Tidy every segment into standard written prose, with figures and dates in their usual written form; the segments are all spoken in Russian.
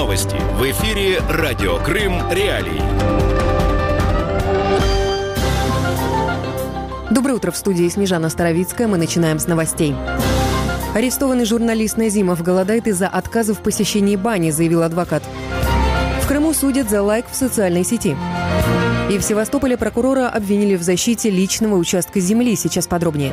новости. В эфире Радио Крым Реалии. Доброе утро, в студии Снежана Старовицкая. Мы начинаем с новостей. Арестованный журналист Назимов голодает из-за отказа в посещении бани, заявил адвокат. В Крыму судят за лайк в социальной сети. И в Севастополе прокурора обвинили в защите личного участка земли. Сейчас подробнее.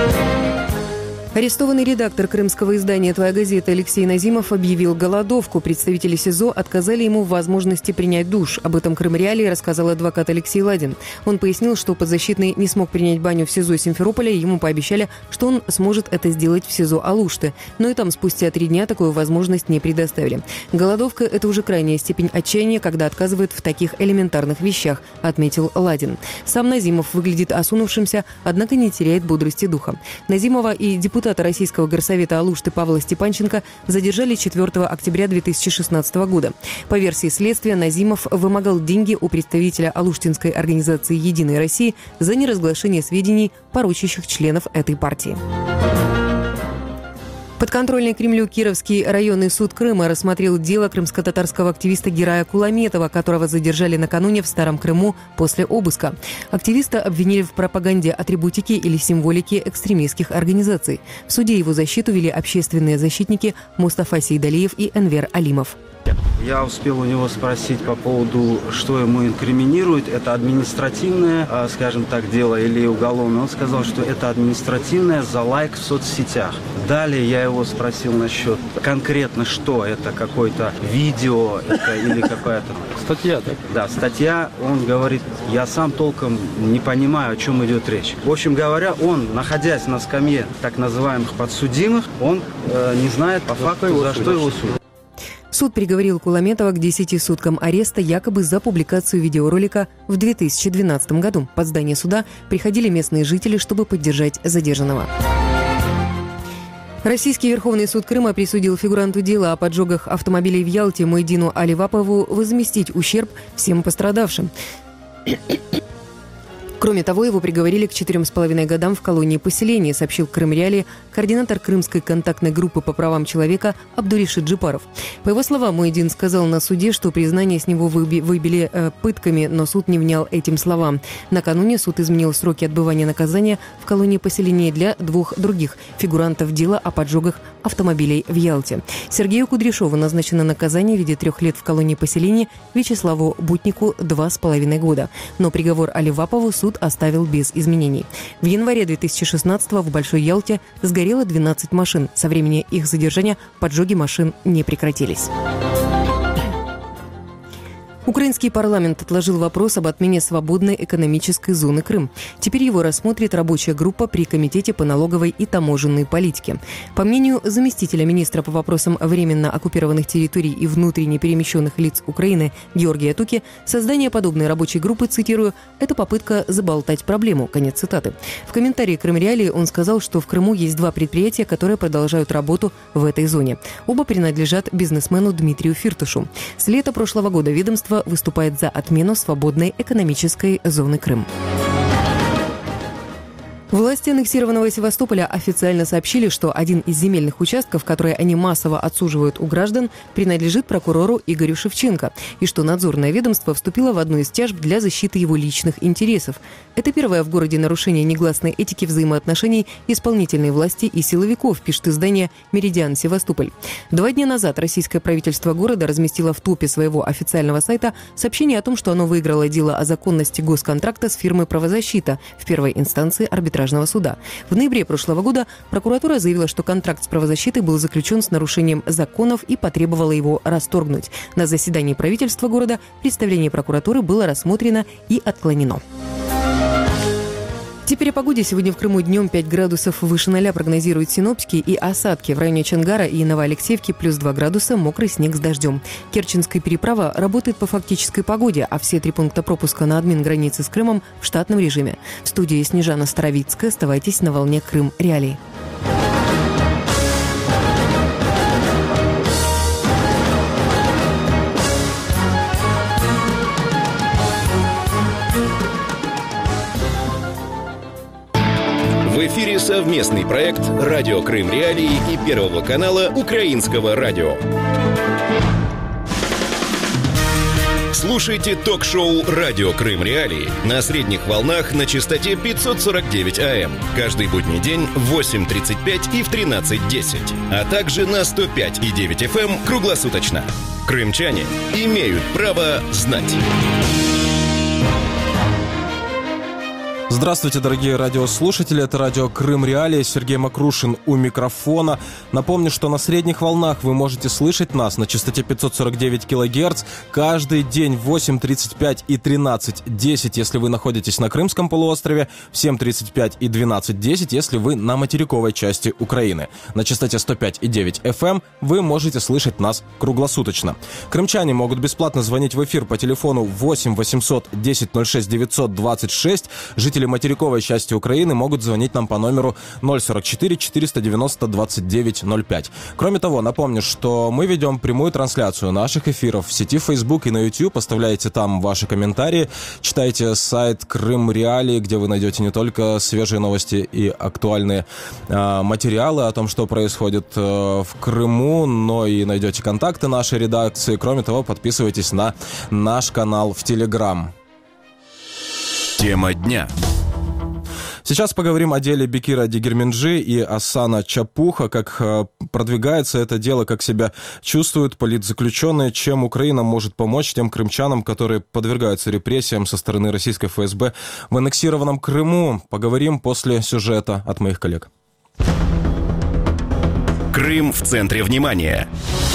Арестованный редактор крымского издания «Твоя газета» Алексей Назимов объявил голодовку. Представители СИЗО отказали ему в возможности принять душ. Об этом Крым Реалии рассказал адвокат Алексей Ладин. Он пояснил, что подзащитный не смог принять баню в СИЗО Симферополя, и ему пообещали, что он сможет это сделать в СИЗО Алушты. Но и там спустя 3 дня такую возможность не предоставили. Голодовка – это уже крайняя степень отчаяния, когда отказывают в таких элементарных вещах, отметил Ладин. Сам Назимов выглядит осунувшимся, однако не теряет бодрости духа. Назимова и депутата Российского горсовета Алушты Павла Степанченко задержали 4 октября 2016 года. По версии следствия, Назимов вымогал деньги у представителя алуштинской организации «Единая Россия» за неразглашение сведений, порочащих членов этой партии. Подконтрольный Кремлю Кировский районный суд Крыма рассмотрел дело крымско-татарского активиста Герая Куламетова, которого задержали накануне в Старом Крыму после обыска. Активиста обвинили в пропаганде атрибутики или символики экстремистских организаций. В суде его защиту вели общественные защитники Мустафа Сейдалиев и Энвер Алимов. Я успел у него спросить по поводу, что ему инкриминирует. Это административное, скажем так, дело или уголовное. Он сказал, что это административное за лайк в соцсетях. Далее я его спросил насчет конкретно, что это, какое-то видео это, или какая-то... Статья, так? Да, статья. Он говорит, я сам толком не понимаю, о чем идет речь. В общем говоря, он, находясь на скамье так называемых подсудимых, он не знает по факту, за что его судят. Суд приговорил Куламетова к 10 суткам ареста якобы за публикацию видеоролика в 2012 году. Под здание суда приходили местные жители, чтобы поддержать задержанного. Российский Верховный суд Крыма присудил фигуранту дела о поджогах автомобилей в Ялте Мойдину Аливапову возместить ущерб всем пострадавшим. Кроме того, его приговорили к 4,5 годам в колонии поселения, сообщил Крым Реалии координатор Крымской контактной группы по правам человека Абдуришид Джипаров. По его словам, Мойдин сказал на суде, что признание с него выбили пытками, но суд не внял этим словам. Накануне суд изменил сроки отбывания наказания в колонии поселения для 2 других фигурантов дела о поджогах автомобилей в Ялте. Сергею Кудряшову назначено наказание в виде 3 лет в колонии поселения, Вячеславу Бутнику 2,5 года. Но приговор Аливапову суд оставил без изменений. В январе 2016-го в Большой Ялте сгорело 12 машин. Со времени их задержания поджоги машин не прекратились. Украинский парламент отложил вопрос об отмене свободной экономической зоны Крым. Теперь его рассмотрит рабочая группа при Комитете по налоговой и таможенной политике. По мнению заместителя министра по вопросам временно оккупированных территорий и внутренне перемещенных лиц Украины Георгия Туки, создание подобной рабочей группы, цитирую, «это попытка заболтать проблему». Конец цитаты. В комментарии Крым Реалии он сказал, что в Крыму есть 2 предприятия, которые продолжают работу в этой зоне. Оба принадлежат бизнесмену Дмитрию Фирташу. С лета прошлого года ведомство выступает за отмену свободной экономической зоны Крым. Власти аннексированного Севастополя официально сообщили, что один из земельных участков, которые они массово отсуживают у граждан, принадлежит прокурору Игорю Шевченко, и что надзорное ведомство вступило в одну из тяжб для защиты его личных интересов. Это первое в городе нарушение негласной этики взаимоотношений исполнительной власти и силовиков, пишет издание «Меридиан Севастополь». 2 дня назад российское правительство города разместило в топе своего официального сайта сообщение о том, что оно выиграло дело о законности госконтракта с фирмой «Правозащита» в первой инстанции арбитражного суда. В ноябре прошлого года прокуратура заявила, что контракт с правозащитой был заключен с нарушением законов и потребовала его расторгнуть. На заседании правительства города представление прокуратуры было рассмотрено и отклонено. Теперь о погоде. Сегодня в Крыму днем 5 градусов выше 0 прогнозируют синоптики, и осадки в районе Чонгара и Новоалексеевки плюс 2 градуса, мокрый снег с дождем. Керченская переправа работает по фактической погоде, а все 3 пункта пропуска на админ-границе с Крымом в штатном режиме. В студии Снежана Старовицкая. Оставайтесь на волне Крым Реалии. В эфире совместный проект «Радио Крым Реалии» и Первого канала Украинского радио. Слушайте ток-шоу «Радио Крым Реалии» на средних волнах на частоте 549 АМ. Каждый будний день в 8:35 и в 13:10. А также на 105,9 FM круглосуточно. Крымчане имеют право знать. Здравствуйте, дорогие радиослушатели, это радио Крым Реалии, Сергей Макрушин у микрофона. Напомню, что на средних волнах вы можете слышать нас на частоте 549 кГц каждый день в 8:35 и 13:10, если вы находитесь на Крымском полуострове, в 7:35 и 12:10, если вы на материковой части Украины. На частоте 105,9 FM вы можете слышать нас круглосуточно. Крымчане могут бесплатно звонить в эфир по телефону 8 800 10 06 926. Жители материковой части Украины могут звонить нам по номеру 044 490 29 05. Кроме того, напомню, что мы ведем прямую трансляцию наших эфиров в сети Facebook и на YouTube. Оставляйте там ваши комментарии. Читайте сайт Крым Реалии, где вы найдете не только свежие новости и актуальные материалы о том, что происходит в Крыму, но и найдете контакты нашей редакции. Кроме того, подписывайтесь на наш канал в Telegram. Тема дня. Сейчас поговорим о деле Бекира Дегерменджи и Асана Чапуха, как продвигается это дело, как себя чувствуют политзаключенные, чем Украина может помочь тем крымчанам, которые подвергаются репрессиям со стороны российской ФСБ в аннексированном Крыму. Поговорим после сюжета от моих коллег. Крым в центре внимания.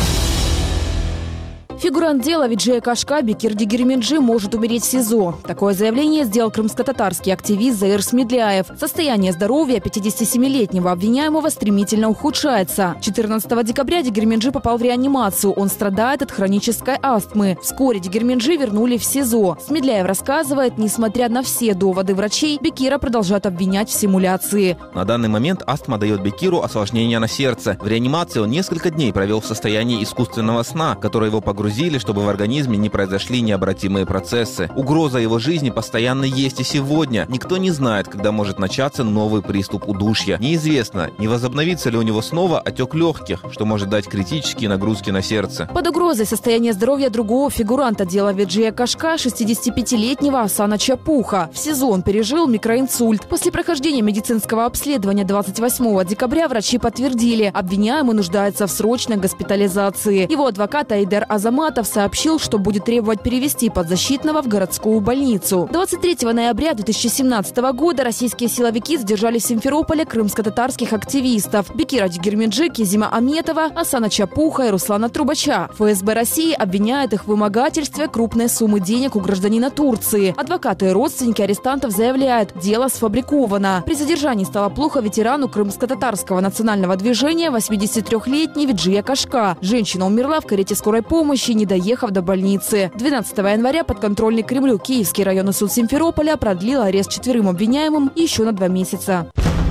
Фигурант дела Виджея Кашка Бекир Дегерменджи может умереть в СИЗО. Такое заявление сделал крымско-татарский активист Заир Смедляев. Состояние здоровья 57-летнего обвиняемого стремительно ухудшается. 14 декабря Дегерменджи попал в реанимацию. Он страдает от хронической астмы. Вскоре Дегерменджи вернули в СИЗО. Смедляев рассказывает, несмотря на все доводы врачей, Бекира продолжают обвинять в симуляции. На данный момент астма дает Бекиру осложнения на сердце. В реанимации он несколько дней провел в состоянии искусственного сна, который его погрузили, чтобы в организме не произошли необратимые процессы. Угроза его жизни постоянно есть и сегодня. Никто не знает, когда может начаться новый приступ удушья. Неизвестно, не возобновится ли у него снова отек легких, что может дать критические нагрузки на сердце. Под угрозой состояние здоровья другого фигуранта дела Виджея Кашка, 65-летнего Асана Чапуха. В СИЗО он пережил микроинсульт. После прохождения медицинского обследования 28 декабря врачи подтвердили, обвиняемый нуждается в срочной госпитализации. Его адвокат Айдер Азаматов сообщил, что будет требовать перевести подзащитного в городскую больницу. 23 ноября 2017 года российские силовики задержали в Симферополе крымско-татарских активистов Бекира Дегерменджи, Кизима Аметова, Асана Чапуха и Руслана Трубача. ФСБ России обвиняет их в вымогательстве крупной суммы денег у гражданина Турции. Адвокаты и родственники арестантов заявляют, дело сфабриковано. При задержании стало плохо ветерану крымско-татарского национального движения 83-летней Виджея Кашка. Женщина умерла в карете скорой помощи, не доехав до больницы. 12 января подконтрольный Кремлю Киевский районный суд Симферополя продлил арест 4 обвиняемым еще на 2 месяца.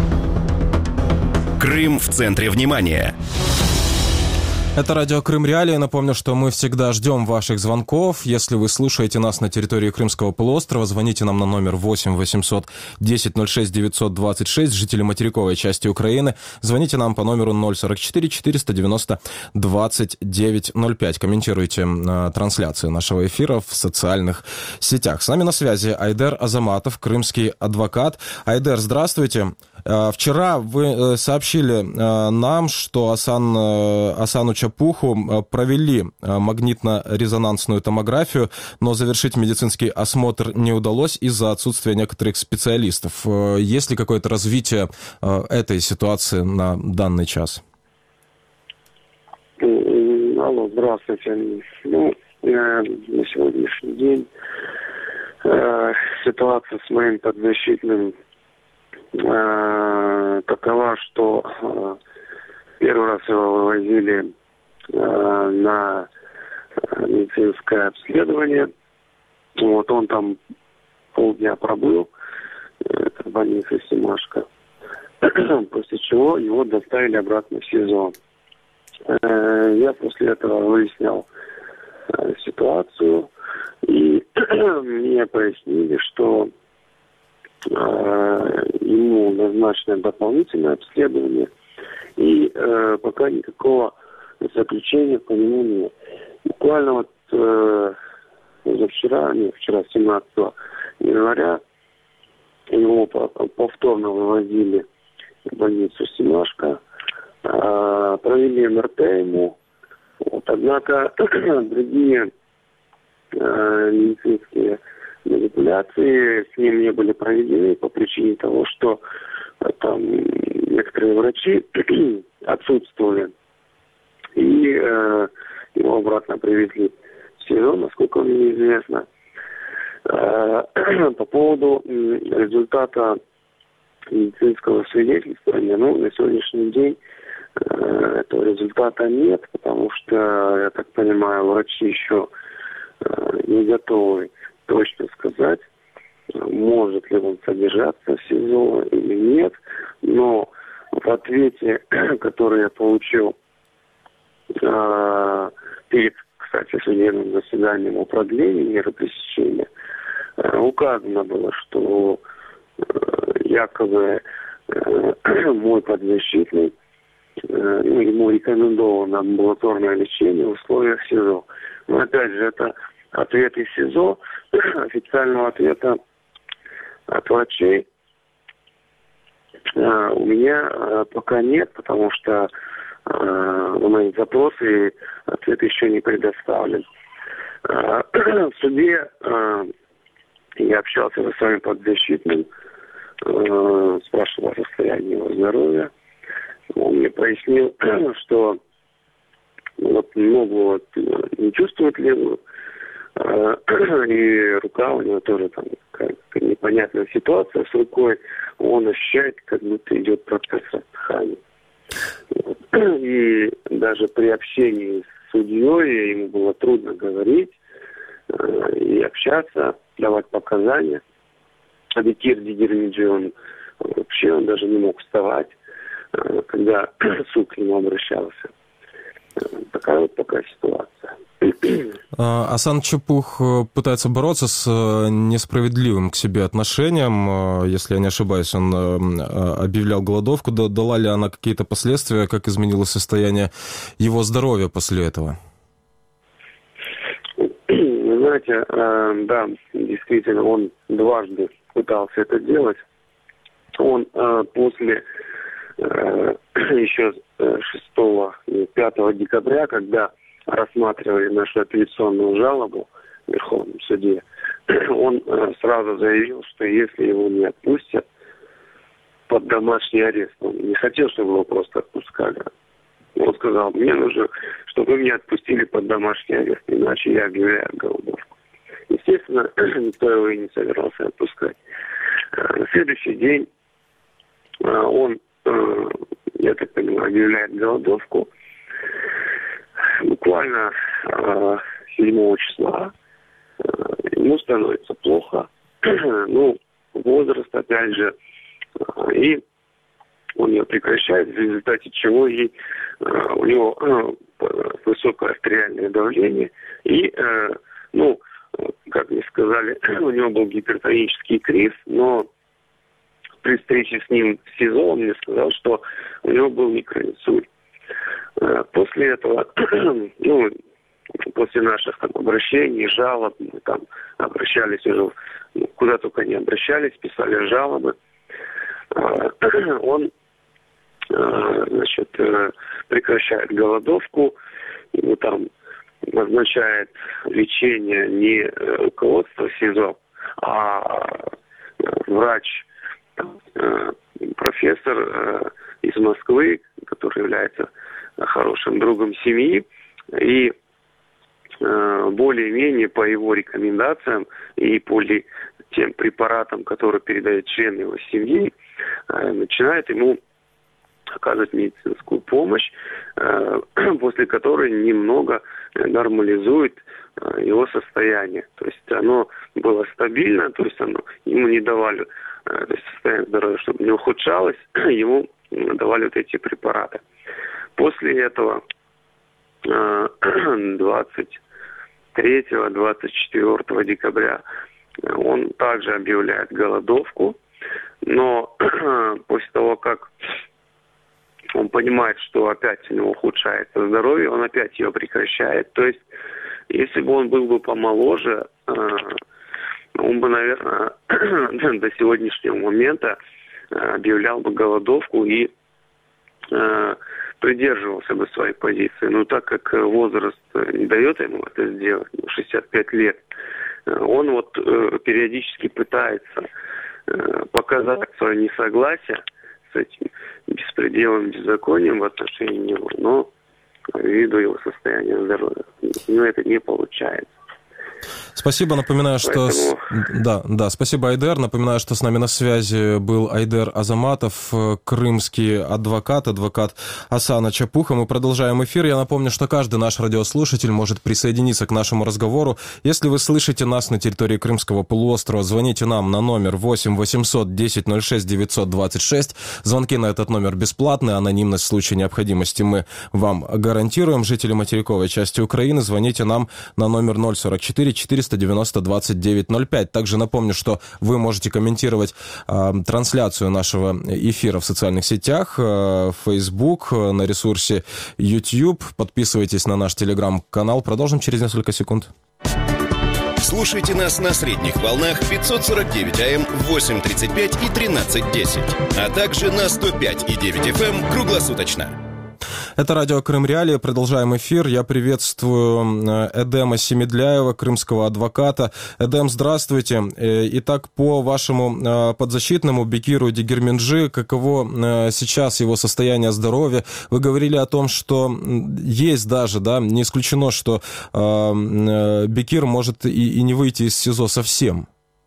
Крым в центре внимания. Это радио Крым Реалии. Напомню, что мы всегда ждем ваших звонков. Если вы слушаете нас на территории Крымского полуострова, звоните нам на номер 8 800 10 06 926. Жители материковой части Украины, звоните нам по номеру 044 490 29 05. Комментируйте трансляции нашего эфира в социальных сетях. С нами на связи Айдер Азаматов, крымский адвокат. Айдер, здравствуйте. Вчера вы сообщили нам, что Асану Чапуху провели магнитно-резонансную томографию, но завершить медицинский осмотр не удалось из-за отсутствия некоторых специалистов. Есть ли какое-то развитие этой ситуации на данный час? Алло, здравствуйте. На сегодняшний день ситуация с моим подзащитным такова, что первый раз его вывозили на медицинское обследование. Вот он там полдня пробыл в больнице Семашко, после чего его доставили обратно в СИЗО. Я после этого выяснял ситуацию, и мне пояснили, что ему назначено дополнительное обследование, и пока никакого заключения по нему нет. Буквально вчера, 17 января, его повторно вывозили в больницу Семашко, провели МРТ ему. Однако другие медицинские манипуляции с ним не были проведены по причине того, что там некоторые врачи отсутствовали. И его обратно привезли в СИЗО, насколько мне известно. По поводу результата медицинского свидетельствования, на сегодняшний день этого результата нет, потому что, я так понимаю, врачи еще не готовы точно сказать, может ли он содержаться в СИЗО или нет. Но в ответе, который я получил перед, кстати, судебным заседанием о продлении меры пресечения, указано было, что якобы мой подзащитный, ему рекомендовано амбулаторное лечение в условиях СИЗО. Но опять же, это ответ из СИЗО, официального ответа от врачей у меня пока нет, потому что на мои запросы ответ еще не предоставлен. В суде я общался со своим подзащитным, спрашивал о состоянии его здоровья. Он мне пояснил, что ногу не чувствует левую, и рука у него тоже там непонятная ситуация с рукой. Он ощущает, как будто идет процесс раздыхания. И даже при общении с судьей ему было трудно говорить и общаться, давать показания. Абикир Дидермиджи, он даже не мог вставать, когда суд к нему обращался. Такая вот пока ситуация. Асан Чапух пытается бороться с несправедливым к себе отношением. Если я не ошибаюсь, он объявлял голодовку. Дала ли она какие-то последствия? Как изменилось состояние его здоровья после этого? Вы знаете, да, действительно, он дважды пытался это делать. Он после еще 6 и 5 декабря, когда рассматривали нашу апелляционную жалобу в Верховном суде, он сразу заявил, что если его не отпустят под домашний арест, он не хотел, чтобы его просто отпускали. Он сказал, мне нужно, чтобы вы меня отпустили под домашний арест, иначе я объявляю голодовку. Естественно, никто его и не собирался отпускать. На следующий день он, я так понимаю, объявляет голодовку. Буквально 7 числа ему становится плохо. Возраст, опять же, и он ее прекращает, в результате чего у него высокое артериальное давление. И, как мне сказали, у него был гипертонический криз, но при встрече с ним в СИЗО он мне сказал, что у него был микроинсульт. После этого, после наших обращений, жалоб, мы там обращались уже, куда только не обращались, писали жалобы, он, прекращает голодовку, ему там назначает лечение не руководство СИЗО, а врач, профессор из Москвы, который является хорошим другом семьи, и более-менее по его рекомендациям и по тем препаратам, которые передают члены его семьи, начинает ему оказывать медицинскую помощь, после которой немного нормализует его состояние. То есть оно было стабильно, то есть ему не давали, то есть состояние здоровья, чтобы не ухудшалось, ему давали вот эти препараты. После этого 23-24 декабря он также объявляет голодовку, но после того, как он понимает, что опять у него ухудшается здоровье, он опять ее прекращает. То есть, если бы он был бы помоложе, он бы, наверное, до сегодняшнего момента объявлял бы голодовку и придерживался бы своей позиции. Но так как возраст не дает ему это сделать, 65 лет, он вот периодически пытается показать свое несогласие с этим беспределом, беззаконием в отношении него, но ввиду его состояния здоровья у него это не получается. Спасибо, напоминаю, что... Спасибо, Айдер. Напоминаю, что с нами на связи был Айдер Азаматов, крымский адвокат Асана Чапуха. Мы продолжаем эфир. Я напомню, что каждый наш радиослушатель может присоединиться к нашему разговору. Если вы слышите нас на территории Крымского полуострова, звоните нам на номер 8 800 10 06 926. Звонки на этот номер бесплатные, анонимность в случае необходимости мы вам гарантируем. Жители материковой части Украины, звоните нам на номер 044 490 2905. Также напомню, что вы можете комментировать трансляцию нашего эфира в социальных сетях, Facebook, на ресурсе YouTube. Подписывайтесь на наш телеграм-канал. Продолжим через несколько секунд. Слушайте нас на средних волнах 549 АМ, 8:35 и 13:10, а также на 105,9 FM круглосуточно. Это радио Крым Реалии. Продолжаем эфир. Я приветствую Эдема Семедляева, крымского адвоката. Эдем, здравствуйте. Итак, по вашему подзащитному Бекиру Дегерменджи, каково сейчас его состояние здоровья? Вы говорили о том, что есть даже, не исключено, что Бекир может и не выйти из СИЗО совсем.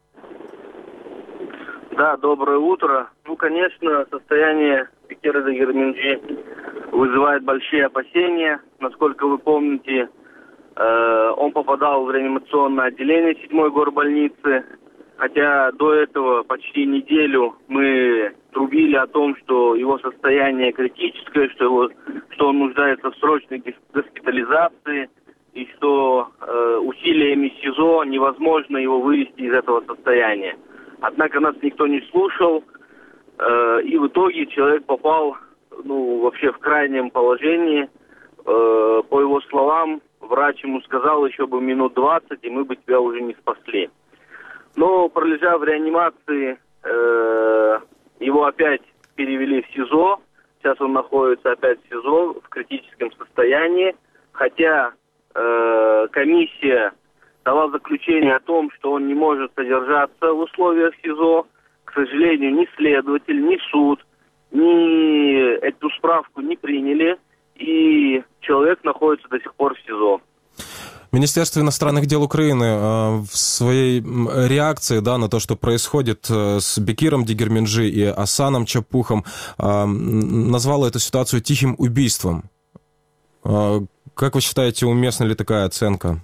Да, доброе утро. Конечно, состояние Бекира Дегерменджи вызывает большие опасения. Насколько вы помните, он попадал в реанимационное отделение 7-й горбольницы. Хотя до этого почти неделю мы трубили о том, что его состояние критическое, что он нуждается в срочной госпитализации и что усилиями СИЗО невозможно его вывести из этого состояния. Однако нас никто не слушал, и в итоге человек попал вообще в крайнем положении. По его словам, врач ему сказал, еще бы минут 20, и мы бы тебя уже не спасли. Но, пролежав в реанимации, его опять перевели в СИЗО. Сейчас он находится опять в СИЗО в критическом состоянии. Хотя комиссия дала заключение о том, что он не может содержаться в условиях СИЗО. К сожалению, ни следователь, ни суд, ни эту справку не приняли, и человек находится до сих пор в СИЗО. Министерство иностранных дел Украины в своей реакции на то, что происходит с Бекиром Дегерменджи и Асаном Чапухом, назвало эту ситуацию тихим убийством. Как вы считаете, уместна ли такая оценка?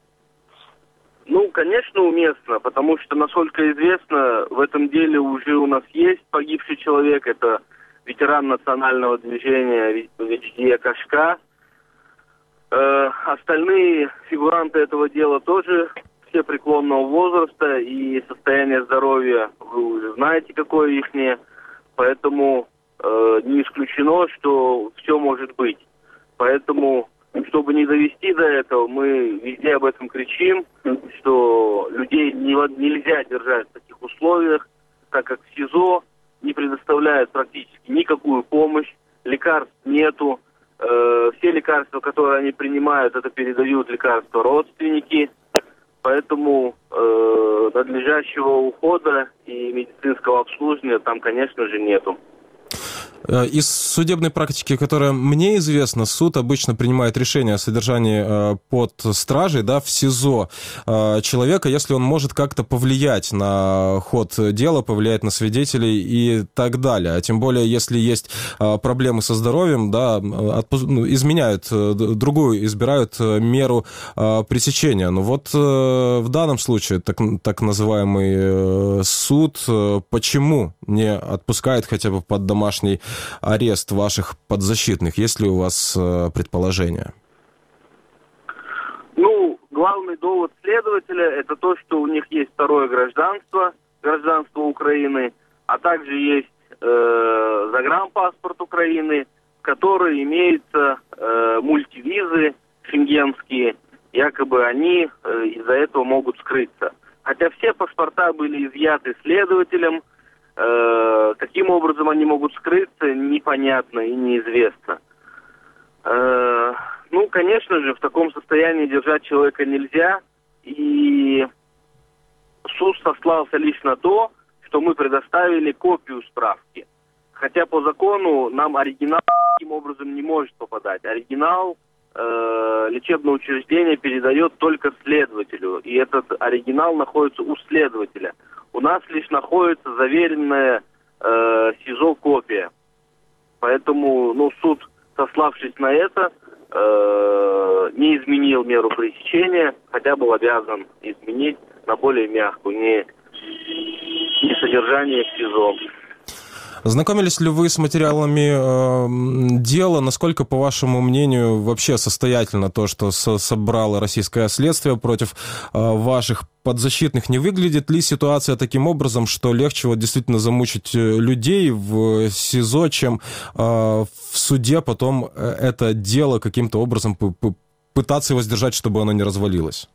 Конечно, уместно, потому что, насколько известно, в этом деле уже у нас есть погибший человек. Это ветеран национального движения Веджия Кашка. Остальные фигуранты этого дела тоже все преклонного возраста, и состояние здоровья вы уже знаете, какое ихнее. Поэтому не исключено, что все может быть. Поэтому, чтобы не довести до этого, мы везде об этом кричим, что людей нельзя держать в таких условиях, так как в СИЗО не предоставляют практически никакую помощь, лекарств нету. Все лекарства, которые они принимают, это передают лекарства родственники. Поэтому надлежащего ухода и медицинского обслуживания там, конечно же, нету. Из судебной практики, которая мне известна, суд обычно принимает решение о содержании под стражей, в СИЗО человека, если он может как-то повлиять на ход дела, повлиять на свидетелей и так далее. А тем более, если есть проблемы со здоровьем, избирают меру пресечения. Но вот в данном случае так называемый суд почему не отпускает хотя бы под домашний арест ваших подзащитных? Есть ли у вас предположения? Главный довод следователя – это то, что у них есть второе гражданство Украины, а также есть загранпаспорт Украины, в который имеются мультивизы шенгенские. Якобы они из-за этого могут скрыться. Хотя все паспорта были изъяты следователем. Каким образом они могут скрыться, непонятно и неизвестно. Конечно же, в таком состоянии держать человека нельзя. И суд сослался лишь на то, что мы предоставили копию справки. Хотя по закону нам оригинал таким образом не может попадать. Оригинал лечебное учреждение передает только следователю. И этот оригинал находится у следователя. У нас лишь находится заверенная СИЗО-копия. Поэтому суд, сославшись на это, не изменил меру пресечения, хотя был обязан изменить на более мягкую, не содержание в СИЗО. Знакомились ли вы с материалами дела? Насколько, по вашему мнению, вообще состоятельно то, что собрало российское следствие против ваших подзащитных? Не выглядит ли ситуация таким образом, что легче действительно замучить людей в СИЗО, чем в суде потом это дело каким-то образом пытаться его сдержать, чтобы оно не развалилось?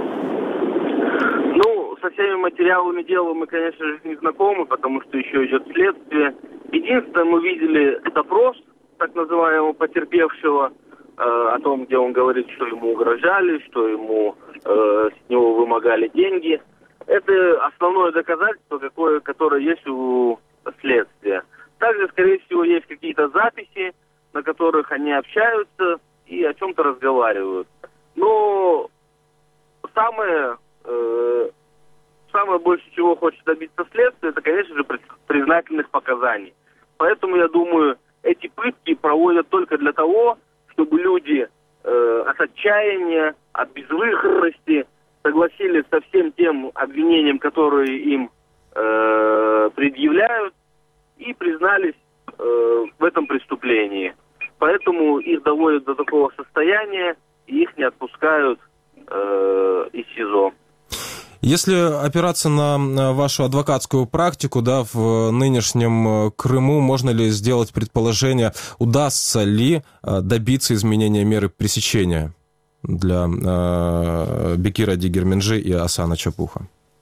Со всеми материалами дела мы, конечно же, не знакомы, потому что еще идет следствие. Единственное, мы видели допрос так называемого потерпевшего о том, где он говорит, что ему угрожали, что ему с него вымогали деньги. Это основное доказательство, которое есть у следствия. Также, скорее всего, есть какие-то записи, на которых они общаются и о чем-то разговаривают. Но самое больше, чего хочет добиться следствие, это, конечно же, признательных показаний. Поэтому, я думаю, эти пытки проводят только для того, чтобы люди от отчаяния, от безвыходности согласились со всем тем обвинением, которые им предъявляют, и признались в этом преступлении. Поэтому их доводят до такого состояния, и их не отпускают из СИЗО. Если опираться на вашу адвокатскую практику, в нынешнем Крыму, можно ли сделать предположение, удастся ли добиться изменения меры пресечения для Бекира Дигирменджи и Асана Чапуха?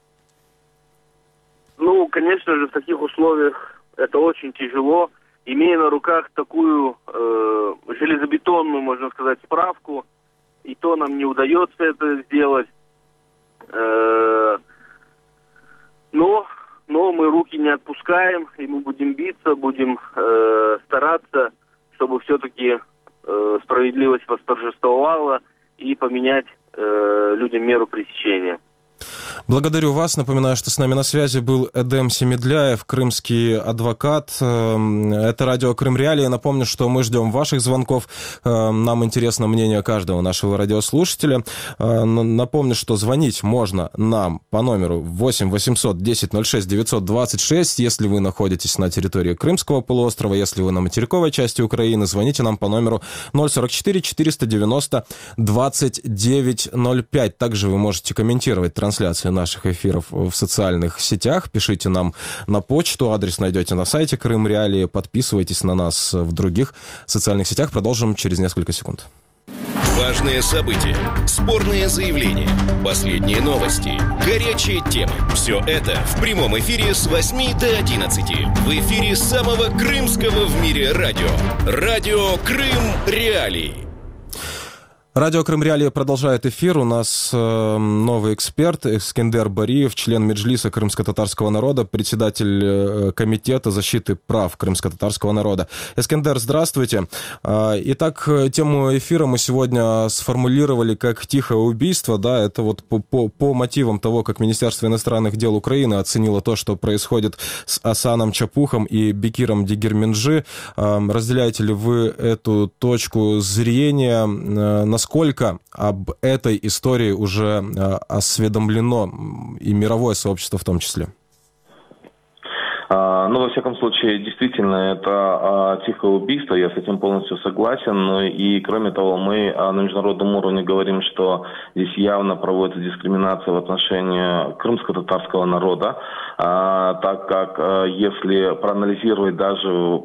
Конечно же, в таких условиях это очень тяжело. Имея на руках такую железобетонную, можно сказать, справку, и то нам не удается это сделать. Но мы руки не отпускаем, и мы будем биться, будем стараться, чтобы все-таки справедливость восторжествовала и поменять людям меру пресечения. Благодарю вас. Напоминаю, что с нами на связи был Эдем Семедляев, крымский адвокат. Это радио Крым Реалии. Напомню, что мы ждем ваших звонков. Нам интересно мнение каждого нашего радиослушателя. Напомню, что звонить можно нам по номеру 8 800 10 06 926. Если вы находитесь на территории Крымского полуострова, если вы на материковой части Украины, звоните нам по номеру 044 490 2905. Также вы можете комментировать трансляцию наших эфиров в социальных сетях. Пишите нам на почту, адрес найдете на сайте Крым Реалии. Подписывайтесь на нас в других социальных сетях. Продолжим через несколько секунд. Важные события, спорные заявления, последние новости, горячие темы. Все это в прямом эфире с 8 до 11. В эфире самого крымского в мире радио. Радио Крым Реалии. Радио Крым Реалии продолжает эфир. У нас новый эксперт Эскендер Бариев, член Меджлиса крымско-татарского народа, председатель Комитета защиты прав крымско-татарского народа. Эскендер, здравствуйте. Итак, тему эфира мы сегодня сформулировали как «тихое убийство». Да, это вот по мотивам того, как Министерство иностранных дел Украины оценило то, что происходит с Асаном Чапухом и Бекиром Дигирменджи. Разделяете ли вы эту точку зрения? Насколько об этой истории уже осведомлено и мировое сообщество в том числе? Ну, во всяком случае, действительно, это тихое убийство, я с этим полностью согласен. Ну и, кроме того, мы на международном уровне говорим, что здесь явно проводится дискриминация в отношении крымско-татарского народа, так как если проанализировать даже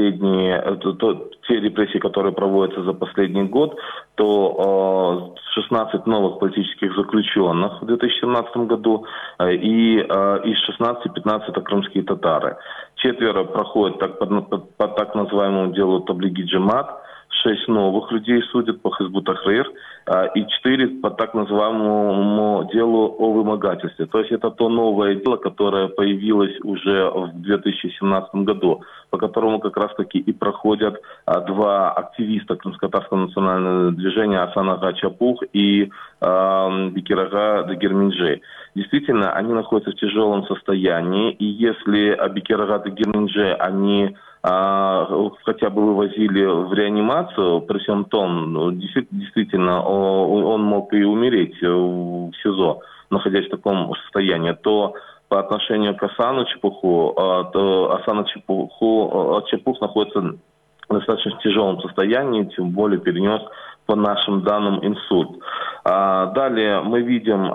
те репрессии, которые проводятся за последний год, то 16 новых политических заключенных в 2017 году, и из 16 15 это крымские татары. 4 проходят по так называемому делу Таблиги Джемат, 6 новых людей судят по Хизбу Тахрир, и 4 по так называемому делу о вымогательстве. То есть это то новое дело, которое появилось уже в 2017 году, по которому как раз-таки и проходят 2 активиста Крымско-татарского национального движения Асан ага Чапух и Бекир ага Дагерменджи. Действительно, они находятся в тяжелом состоянии, и если Бекир ага Дагерменджи они хотя бы вывозили в реанимацию, при всем том, действительно, он мог и умереть в СИЗО, находясь в таком состоянии, то по отношению к Асану Чапуху, Чапух находится в достаточно тяжелом состоянии, тем более перенес, по нашим данным, инсульт. Далее мы видим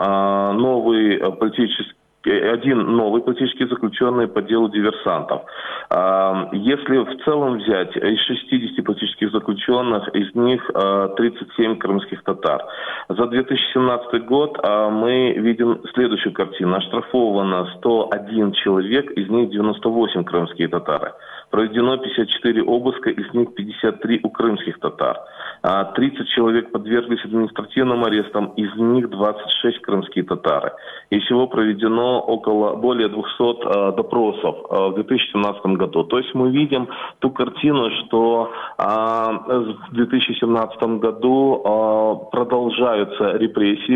один новый политический заключенный по делу диверсантов. Если в целом взять из 60 политических заключенных, из них 37 крымских татар. За 2017 год мы видим следующую картину. Оштрафовано 101 человек, из них 98 крымские татары. Проведено 54 обыска, из них 53 у крымских татар. 30 человек подверглись административным арестам, из них 26 крымские татары. И всего проведено более 200 допросов в 2017 году. То есть мы видим ту картину, что в 2017 году продолжаются репрессии,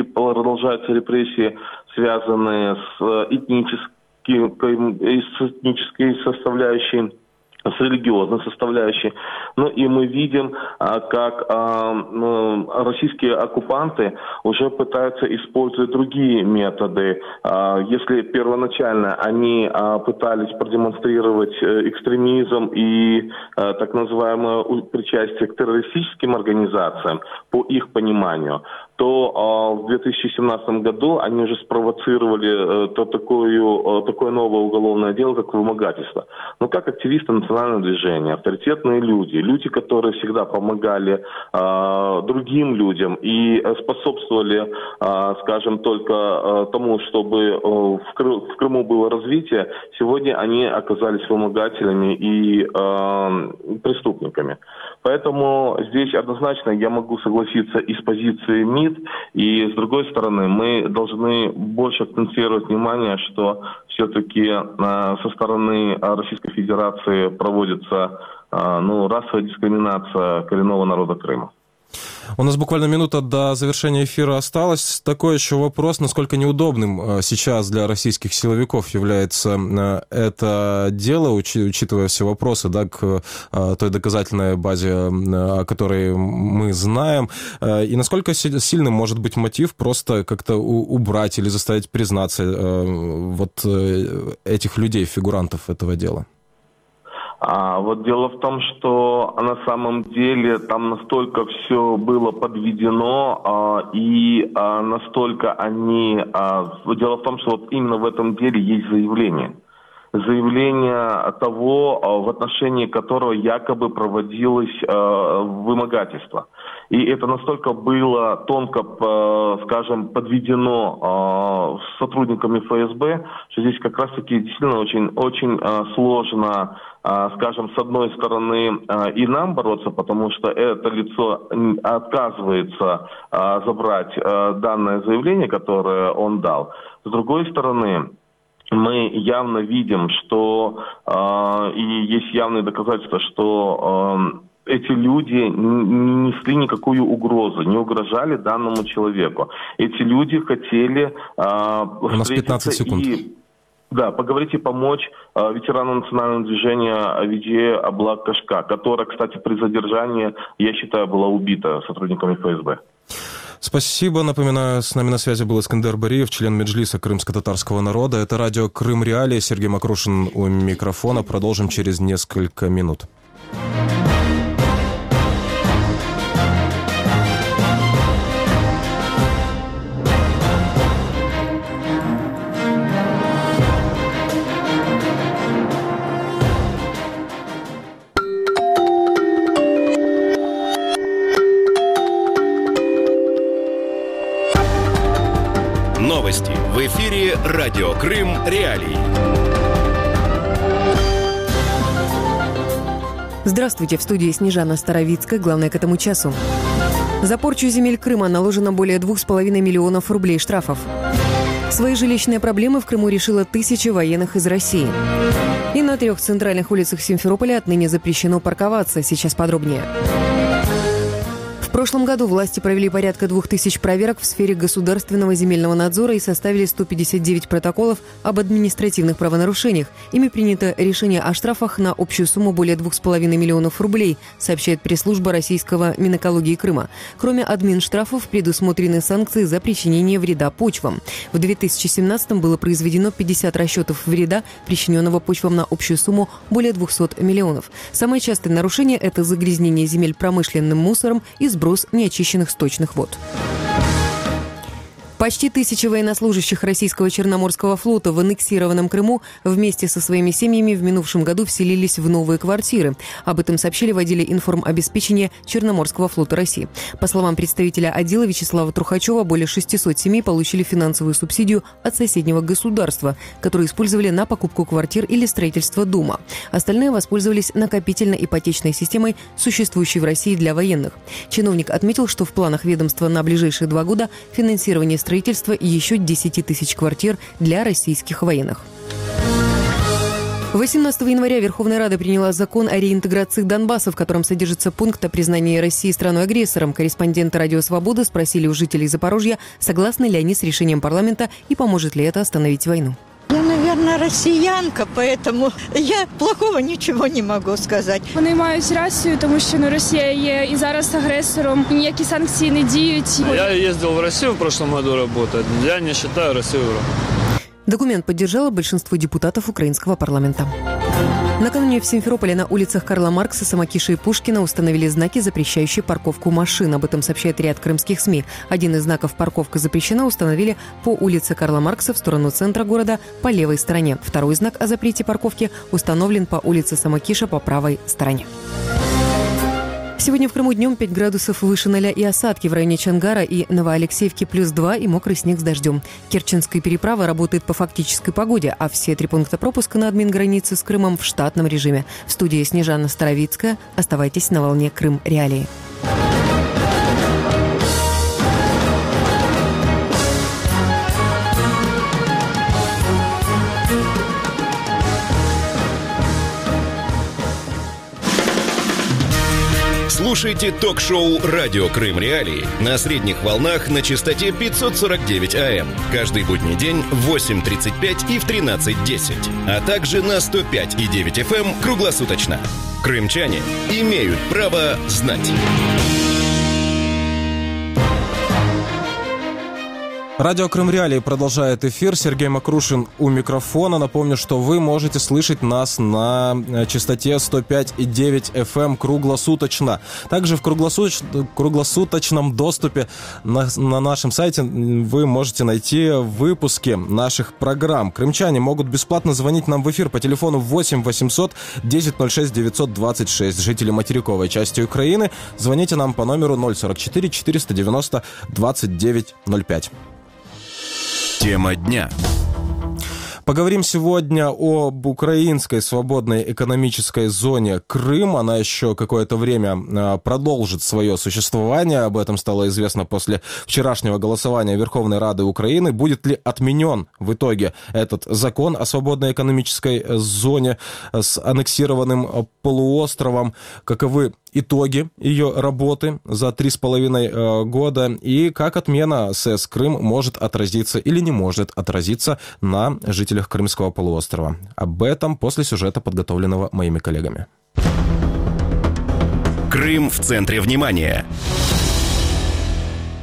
связанные с этнической составляющей, с религиозной составляющей. Ну и мы видим, как российские оккупанты уже пытаются использовать другие методы. Если первоначально они пытались продемонстрировать экстремизм и так называемое причастие к террористическим организациям, по их пониманию, то в 2017 году они уже спровоцировали такое новое уголовное дело, как вымогательство. Но как активисты национального движения, авторитетные люди, которые всегда помогали другим людям и способствовали, скажем, только тому, чтобы в Крыму было развитие, сегодня они оказались вымогателями и преступниками. Поэтому здесь однозначно я могу согласиться и с позицией МИД, и с другой стороны мы должны больше акцентировать внимание, что все-таки со стороны Российской Федерации проводится расовая дискриминация коренного народа Крыма. У нас буквально минута до завершения эфира осталось. Такой еще вопрос, насколько неудобным сейчас для российских силовиков является это дело, учитывая все вопросы, да, к той доказательной базе, о которой мы знаем, и насколько сильным может быть мотив просто как-то убрать или заставить признаться этих людей, фигурантов этого дела? Вот дело в том, что на самом деле там настолько все было подведено, и настолько они... Дело в том, что вот именно в этом деле есть заявление того, в отношении которого якобы проводилось вымогательство. И это настолько было тонко, скажем, подведено сотрудниками ФСБ, что здесь как раз-таки действительно очень сложно, скажем, с одной стороны и нам бороться, потому что это лицо отказывается забрать данное заявление, которое он дал. С другой стороны, мы явно видим, что и есть явные доказательства, что эти люди не несли никакую угрозу, не угрожали данному человеку. Эти люди хотели у нас 15 секунд. Поговорить и помочь ветерану национального движения Виджея Аблак Кашка, которая, кстати, при задержании, я считаю, была убита сотрудниками ФСБ. Спасибо. Напоминаю, с нами на связи был Искандер Бариев, член Меджлиса крымско-татарского народа. Это радио Крым Реалии. Сергей Макрушин у микрофона. Продолжим через несколько минут. Новости в эфире «Радио Крым Реалии». Здравствуйте, в студии Снежана Старовицкая. Главное к этому часу. За порчу земель Крыма наложено более 2,5 миллионов рублей штрафов. Свои жилищные проблемы в Крыму решило 1000 военных из России. И на 3 центральных улицах Симферополя отныне запрещено парковаться. Сейчас подробнее. В прошлом году власти провели порядка 2000 проверок в сфере государственного земельного надзора и составили 159 протоколов об административных правонарушениях. Ими принято решение о штрафах на общую сумму более 2,5 миллионов рублей, сообщает пресс-служба российского Минэкологии Крыма. Кроме админштрафов предусмотрены санкции за причинение вреда почвам. В 2017-м было произведено 50 расчетов вреда, причиненного почвам на общую сумму более 200 миллионов. Самое частое нарушение – это загрязнение земель промышленным мусором и сброс неочищенных сточных вод. Почти 1000 военнослужащих российского Черноморского флота в аннексированном Крыму вместе со своими семьями в минувшем году вселились в новые квартиры. Об этом сообщили в отделе информобеспечения Черноморского флота России. По словам представителя отдела Вячеслава Трухачева, более 600 семей получили финансовую субсидию от соседнего государства, которую использовали на покупку квартир или строительство дома. Остальные воспользовались накопительно-ипотечной системой, существующей в России для военных. Чиновник отметил, что в планах ведомства на ближайшие 2 года финансирование строительства и еще 10 тысяч квартир для российских военных. 18 января Верховная Рада приняла закон о реинтеграции Донбасса, в котором содержится пункт о признании России страной-агрессором. Корреспонденты «Радио Свобода» спросили у жителей Запорожья, согласны ли они с решением парламента и поможет ли это остановить войну. Я, наверное, россиянка, поэтому я плохого нічого не можу сказати. Вони мають рацію, тому що Росія є і зараз агресором, ніякі санкції не діють. Я ездил в Россию в прошлом году работать. Я не считаю Россию врагом. Документ поддержало большинство депутатов украинского парламента. Накануне в Симферополе на улицах Карла Маркса, Самокиша и Пушкина установили знаки, запрещающие парковку машин. Об этом сообщает ряд крымских СМИ. Один из знаков «Парковка запрещена» установили по улице Карла Маркса в сторону центра города по левой стороне. Второй знак о запрете парковки установлен по улице Самокиша по правой стороне. Сегодня в Крыму днем 5 градусов выше 0 и осадки в районе Чангара и Новоалексеевки +2 и мокрый снег с дождем. Керченская переправа работает по фактической погоде, а все 3 пункта пропуска на админгранице с Крымом в штатном режиме. В студии Снежана Старовицкая. Оставайтесь на волне Крым Реалии. Слушайте ток-шоу «Радио Крым Реалии» на средних волнах на частоте 549 АМ. Каждый будний день в 8:35 и в 13:10. А также на 105,9 FM круглосуточно. Крымчане имеют право знать. Радио Крым Реалии продолжает эфир. Сергей Макрушин у микрофона. Напомню, что вы можете слышать нас на частоте 105,9 FM круглосуточно. Также в круглосуточном доступе на нашем сайте вы можете найти выпуски наших программ. Крымчане могут бесплатно звонить нам в эфир по телефону 8 800 10 06 926. Жители материковой части Украины, звоните нам по номеру 044 490 2905. Тема дня. Поговорим сегодня об украинской свободной экономической зоне Крым. Она еще какое-то время продолжит свое существование. Об этом стало известно после вчерашнего голосования Верховной Рады Украины. Будет ли отменен в итоге этот закон о свободной экономической зоне с аннексированным полуостровом? Каковы итоги ее работы за 3,5 года и как отмена СС Крым может отразиться или не может отразиться на жителях Крымского полуострова. Об этом после сюжета, подготовленного моими коллегами. Крым в центре внимания.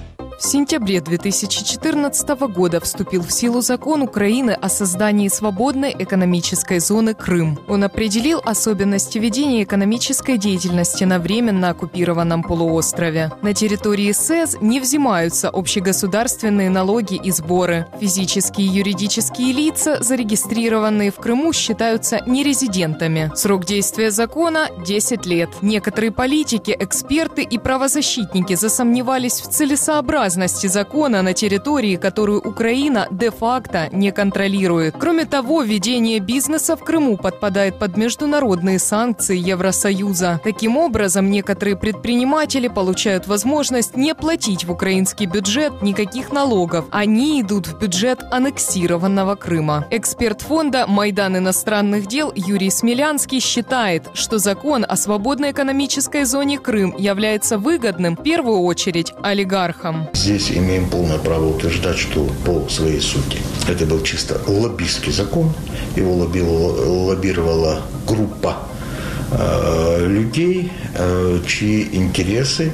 В сентябре 2014 года вступил в силу закон Украины о создании свободной экономической зоны Крым. Он определил особенности ведения экономической деятельности на временно оккупированном полуострове. На территории СЭС не взимаются общегосударственные налоги и сборы. Физические и юридические лица, зарегистрированные в Крыму, считаются нерезидентами. Срок действия закона – 10 лет. Некоторые политики, эксперты и правозащитники засомневались в целесообразности закона на территории, которую Украина де-факто не контролирует. Кроме того, ведение бизнеса в Крыму подпадает под международные санкции Евросоюза. Таким образом, некоторые предприниматели получают возможность не платить в украинский бюджет никаких налогов. Они идут в бюджет аннексированного Крыма. Эксперт фонда «Майдан иностранных дел» Юрий Смелянский считает, что закон о свободной экономической зоне Крым является выгодным в первую очередь олигархам. Здесь имеем полное право утверждать, что по своей сути это был чисто лоббистский закон. Его лоббировала группа людей, чьи интересы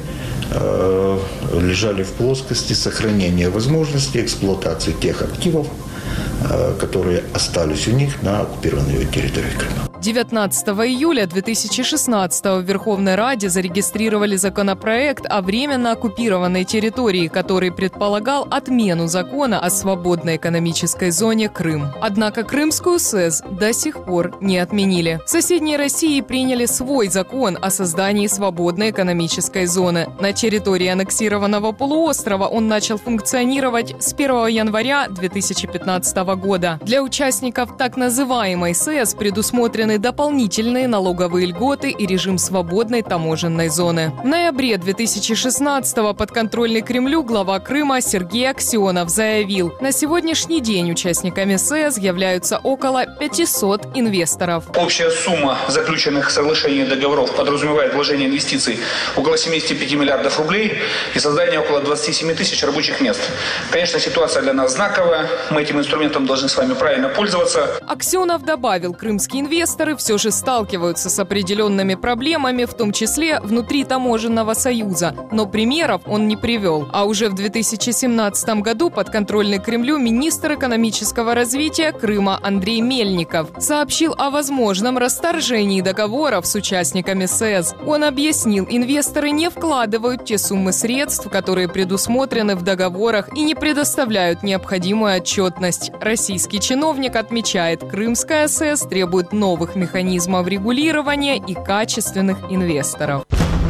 лежали в плоскости сохранения возможности эксплуатации тех активов, которые остались у них на оккупированной территории Крыма. 19 июля 2016 в Верховной Раде зарегистрировали законопроект о временно оккупированной территории, который предполагал отмену закона о свободной экономической зоне Крым. Однако Крымскую СЭС до сих пор не отменили. В соседней России приняли свой закон о создании свободной экономической зоны. На территории аннексированного полуострова он начал функционировать с 1 января 2015 года. Для участников так называемой СЭС предусмотрены дополнительные налоговые льготы и режим свободной таможенной зоны. В ноябре 2016-го подконтрольный Кремлю глава Крыма Сергей Аксенов заявил, на сегодняшний день участниками СЭС являются около 500 инвесторов. Общая сумма заключенных соглашений и договоров подразумевает вложение инвестиций около 75 миллиардов рублей и создание около 27 тысяч рабочих мест. Конечно, ситуация для нас знаковая. Мы этим инструментом должны с вами правильно пользоваться. Аксенов добавил, крымские инвесторы все же сталкиваются с определенными проблемами, в том числе внутри таможенного союза. Но примеров он не привел. А уже в 2017 году подконтрольный Кремлю министр экономического развития Крыма Андрей Мельников сообщил о возможном расторжении договоров с участниками СЭС. Он объяснил, инвесторы не вкладывают те суммы средств, которые предусмотрены в договорах, и не предоставляют необходимую отчетность. Российский чиновник отмечает, Крымская СЭС требует новых механизмов регулирования и качественных инвесторов.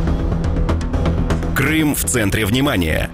Крым в центре внимания.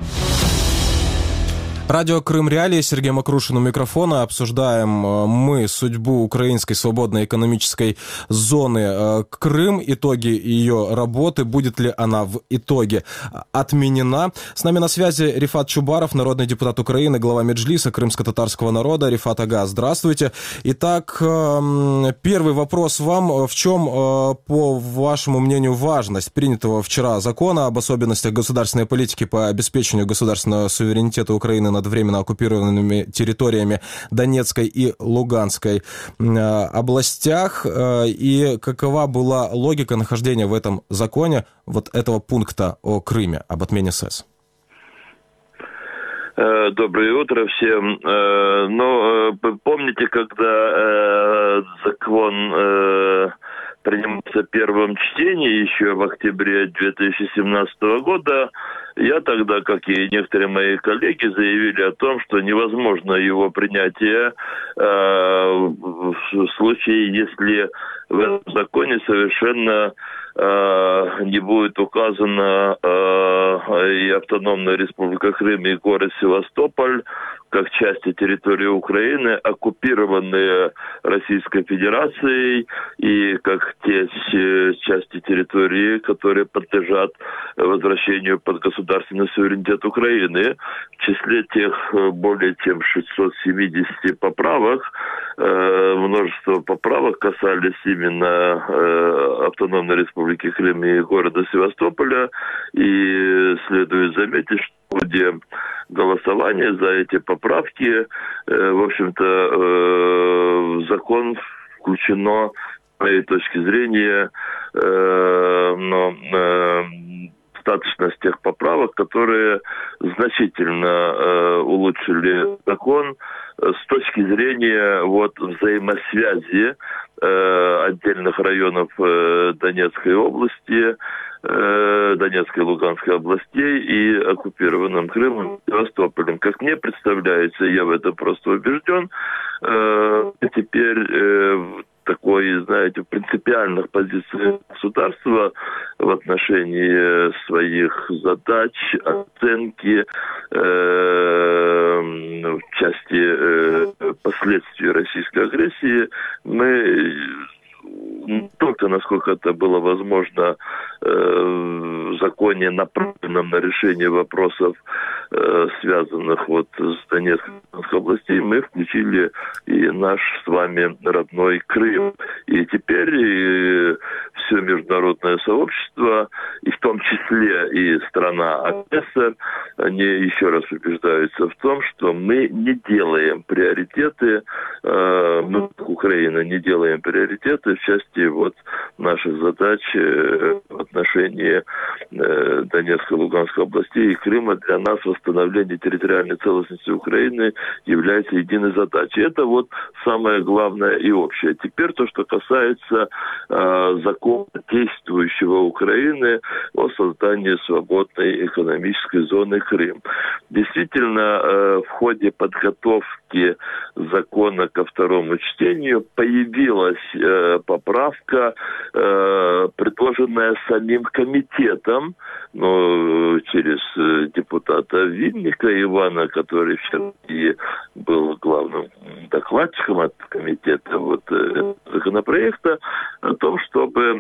Радио «Крым Реалии», Сергей Макрушин у микрофона. Обсуждаем мы судьбу украинской свободной экономической зоны Крым, итоги ее работы, будет ли она в итоге отменена. С нами на связи Рифат Чубаров, народный депутат Украины, глава Меджлиса крымско-татарского народа. Рифат ага, здравствуйте. Итак, первый вопрос вам. В чем, по вашему мнению, важность принятого вчера закона об особенностях государственной политики по обеспечению государственного суверенитета Украины над временно оккупированными территориями Донецкой и Луганской областях, и какова была логика нахождения в этом законе вот этого пункта о Крыме, об отмене СЭС? Доброе утро всем. Помните, когда закон принимался в первом чтении еще в октябре 2017 года, я тогда, как и некоторые мои коллеги, заявили о том, что невозможно его принятие в случае, если в этом законе совершенно не будет указана и Автономная Республика Крым, и город Севастополь, как части территории Украины, оккупированные Российской Федерацией, и как те части территории, которые подлежат возвращению под государственный суверенитет Украины. В числе тех более чем 670 поправок, множество поправок касались именно Автономной Республики Крым и города Севастополя, и следует заметить, что в ходе голосования за эти поправки, в общем-то, в закон включено, с моей точки зрения, достаточность тех поправок, которые значительно улучшили закон с точки зрения взаимосвязи отдельных районов Донецкой области, Донецкой и Луганской областей и оккупированным Крымом, Севастополем. Как мне представляется, я в этом просто убежден, теперь такой, знаете, принципиальных позиций государства в отношении своих задач, оценки в части последствий российской агрессии мы только насколько это было возможно в законе, направленном на решение вопросов, связанных с Донецкой областью, мы включили и наш с вами родной Крым. И теперь все международное сообщество, и в том числе и страна-агрессор, они еще раз убеждаются в том, что мы не делаем приоритеты, мы, Украина, не делаем приоритеты в части наших задач в отношении Донецкой и Луганской областей и Крыма. Для нас восстановление территориальной целостности Украины является единой задачей. Это самое главное и общее. Теперь то, что касается закона действующего Украины о создании свободной экономической зоны Крым. Действительно, в ходе подготовки закона ко второму чтению появилась поправка, предложенная самим комитетом, через депутата Винника Ивана, который вчера и был главным докладчиком от комитета законопроекта, о том, чтобы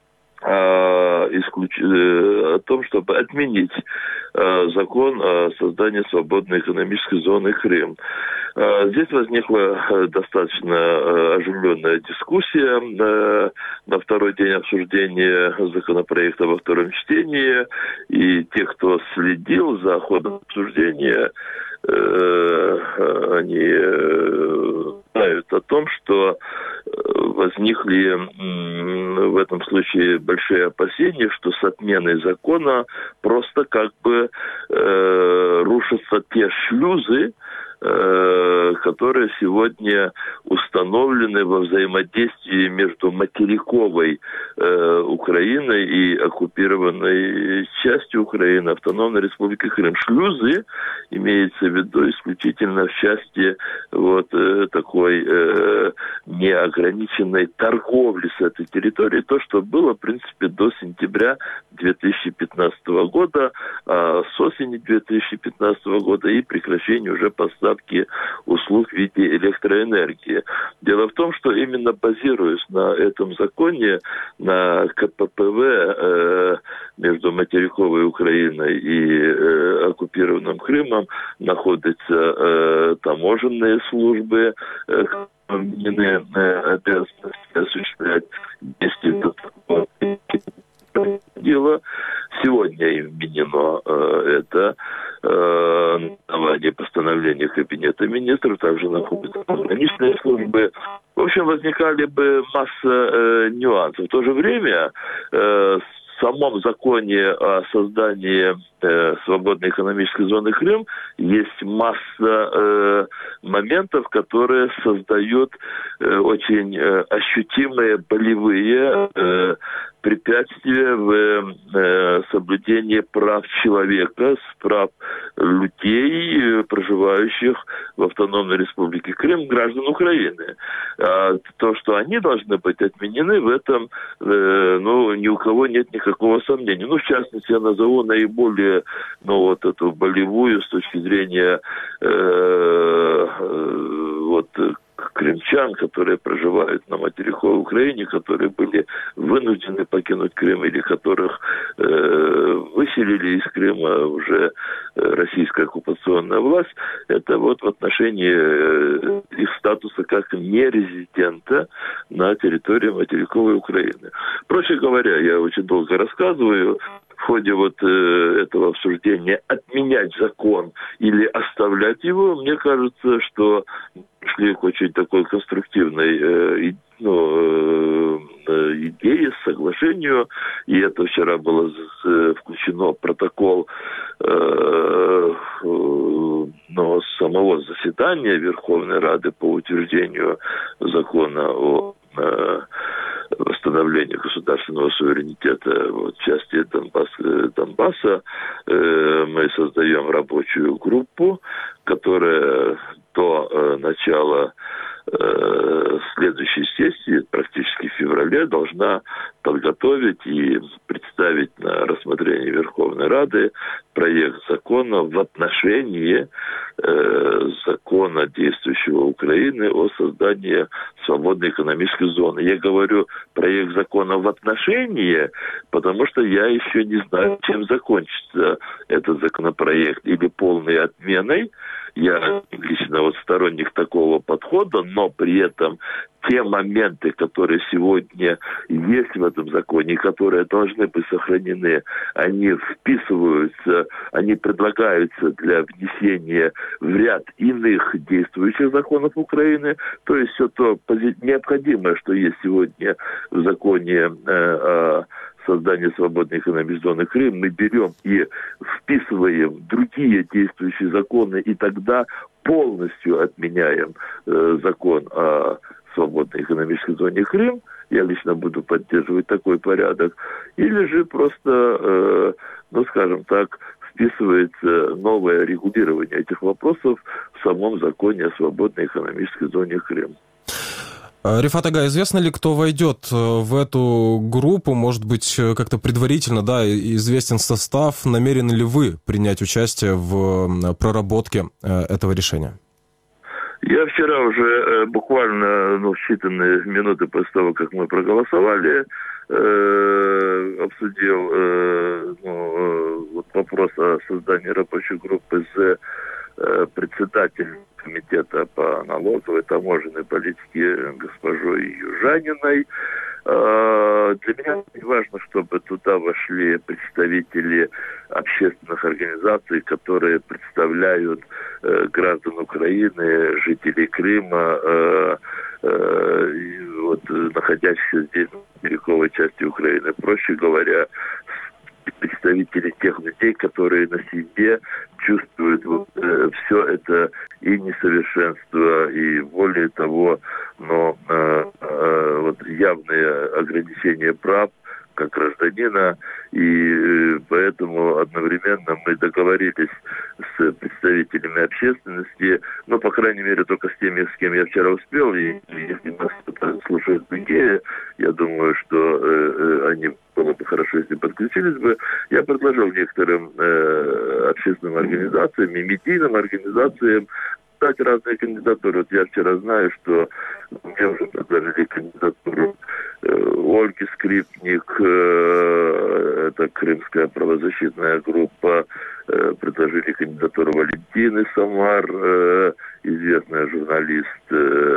отменить закон о создании свободной экономической зоны Крым. Здесь возникла достаточно оживленная дискуссия на второй день обсуждения законопроекта во втором чтении. И те, кто следил за ходом обсуждения, они знают о том, что возникли в этом случае большие опасения, что с отменой закона просто рушатся те шлюзы, которые сегодня установлены во взаимодействии между материковой Украиной и оккупированной частью Украины, Автономной Республикой Крым. Шлюзы имеется в виду исключительно в части такой неограниченной торговли с этой территорией, то, что было, в принципе, до сентября 2015 года, а с осени 2015 года и прекращение уже поставки услуг в виде электроэнергии. Дело в том, что именно базируясь на этом законе, на КППВ между материковой Украиной и оккупированным Крымом находятся таможенные службы, обязаны осуществлять действия дела. Сегодня им вменено это на основании постановления Кабинета министров, также находятся пограничные службы. В общем, возникали бы масса нюансов. В то же время в самом законе о создании свободной экономической зоны Крым есть масса моментов, которые создают очень ощутимые болевые препятствия в соблюдении прав человека, прав людей, проживающих в Автономной Республике Крым, граждан Украины. То, что они должны быть отменены, в этом ни у кого нет никакого сомнения. В частности, я назову наиболее эту болевую с точки зрения крымчан, которые проживают на материковой Украине, которые были вынуждены покинуть Крым или которых выселили из Крыма уже российская оккупационная власть, это в отношении их статуса как нерезидента на территории материковой Украины. Проще говоря, я очень долго рассказываю, в ходе этого обсуждения отменять закон или оставлять его, мне кажется, что шли к очень такой конструктивной соглашению, и это вчера было включено в протокол самого заседания Верховной Рады по утверждению закона о восстановлении государственного суверенитета в части Донбасса. Мы создаем рабочую группу, которая до начала следующей сессии, практически в феврале, должна подготовить и представить на рассмотрение Верховной Рады проект закона в отношении закона, действующего Украины, о создании свободной экономической зоны. Я говорю проект закона в отношении, потому что я еще не знаю, чем закончится этот законопроект. Или полной отменой. Я лично сторонник такого подхода, но при этом те моменты, которые сегодня есть в этом законе, которые должны быть сохранены, они вписываются, они предлагаются для внесения в ряд иных действующих законов Украины. То есть все то необходимое, что есть сегодня в законе о создании свободной экономической зоны Крым, мы берем и вписываем в другие действующие законы, и тогда полностью отменяем закон о свободной экономической зоне Крым. Я лично буду поддерживать такой порядок. Или же просто, скажем так, вписывается новое регулирование этих вопросов в самом законе о свободной экономической зоне Крым. Рифат Ага, известно ли, кто войдет в эту группу? Может быть, как-то предварительно, известен состав? Намерены ли вы принять участие в проработке этого решения? Я вчера уже буквально в считанные минуты после того, как мы проголосовали, обсудил вопрос о создании рабочей группы с председателем комитета по налоговой и таможенной политике госпожой Южаниной. Для меня очень важно, чтобы туда вошли представители общественных организаций, которые представляют граждан Украины, жителей Крыма, находящихся здесь, в материковой части Украины. Проще говоря, представители тех людей, которые на себе чувствуют все это и несовершенство, и более того, явные ограничения прав как гражданина, и поэтому одновременно мы договорились с представителями общественности, по крайней мере, только с теми, с кем я вчера успел, и если нас слушают другие, я думаю, что они было бы хорошо, если подключились бы. Я предложил некоторым общественным организациям и медийным организациям дать разные кандидатуры. Я вчера знаю, что мне уже предложили кандидатуру Ольги Скрипник, это крымская правозащитная группа, предложили кандидатуру Валентины Самар, известная журналист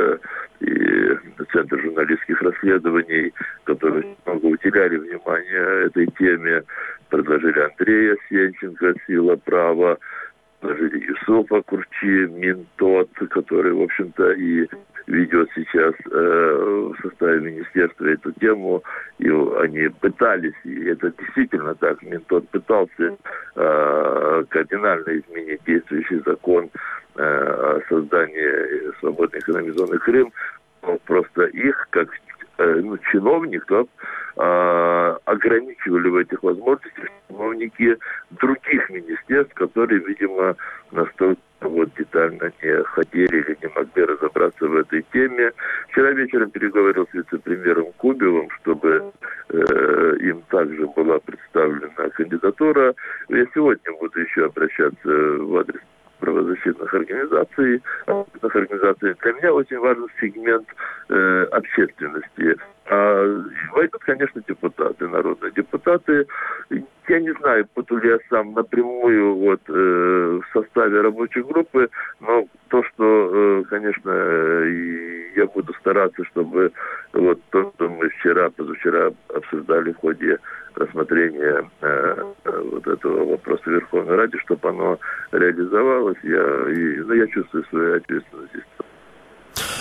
и Центр журналистских расследований, которые много уделяли внимания этой теме, предложили Андрея Сенченко, «Сила права», предложили Юсуфа Курчи, Минтот, который, в общем-то, и ведет сейчас в составе министерства эту тему, и они пытались, и это действительно так, Минтот пытался кардинально изменить действующий закон о создании свободной экономической зоны Крым, но просто их, как чиновников, ограничивали в этих возможностях чиновники других министерств, которые, видимо, настолько детально не хотели или не могли разобраться в этой теме. Вчера вечером переговорил с вице-премьером Кубевым, чтобы им также была представлена кандидатура. Я сегодня буду еще обращаться в адрес правозащитных организаций. Для меня очень важен сегмент общественности. Войдут, конечно, депутаты, народные депутаты. Я не знаю, буду ли я сам напрямую в составе рабочей группы, но то, что, конечно, я буду стараться, чтобы то, что мы позавчера обсуждали в ходе рассмотрения этого вопроса в Верховной Раде, чтобы оно реализовалось. Я чувствую свою ответственность здесь.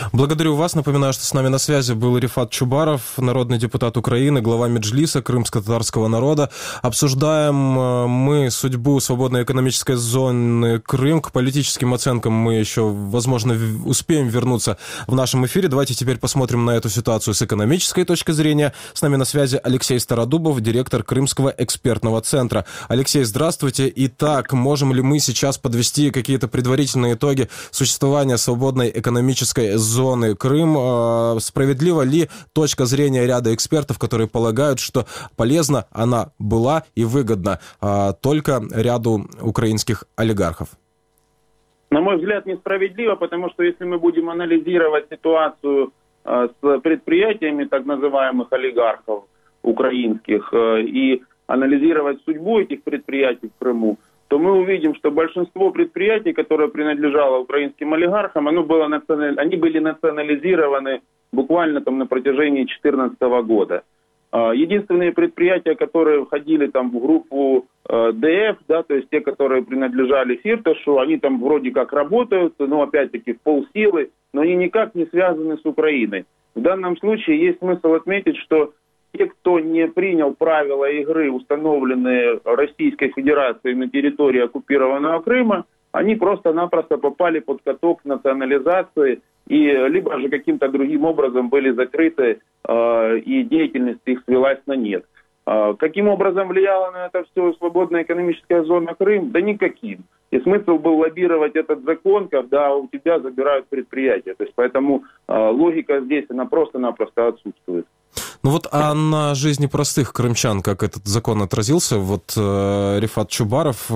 Благодарю вас. Напоминаю, что с нами на связи был Рифат Чубаров, народный депутат Украины, глава Меджлиса крымско-татарского народа. Обсуждаем мы судьбу свободной экономической зоны Крым. К политическим оценкам мы еще, возможно, успеем вернуться в нашем эфире. Давайте теперь посмотрим на эту ситуацию с экономической точки зрения. С нами на связи Алексей Стародубов, директор Крымского экспертного центра. Алексей, здравствуйте. Итак, можем ли мы сейчас подвести какие-то предварительные итоги существования свободной экономической зоны Крым? Справедлива ли точка зрения ряда экспертов, которые полагают, что полезна она была и выгодна только ряду украинских олигархов? На мой взгляд, несправедливо, потому что если мы будем анализировать ситуацию с предприятиями так называемых олигархов украинских и анализировать судьбу этих предприятий в Крыму, то мы увидим, что большинство предприятий, которые принадлежало украинским олигархам, они были национализированы буквально там на протяжении 2014 года. Единственные предприятия, которые входили там в группу ДФ, да, то есть те, которые принадлежали Фирташу, они там вроде как работают, но опять-таки в полсилы, но они никак не связаны с Украиной. В данном случае есть смысл отметить, что те, кто не принял правила игры, установленные Российской Федерацией на территории оккупированного Крыма, они просто-напросто попали под каток национализации и либо же каким-то другим образом были закрыты, и деятельность их свелась на нет. Каким образом влияла на это все свободная экономическая зона Крым? Да никаким. И смысл был лоббировать этот закон, когда у тебя забирают предприятия. То есть поэтому логика здесь, она просто-напросто отсутствует. Ну вот, а на жизни простых крымчан, как этот закон отразился? Вот Рифат Чубаров,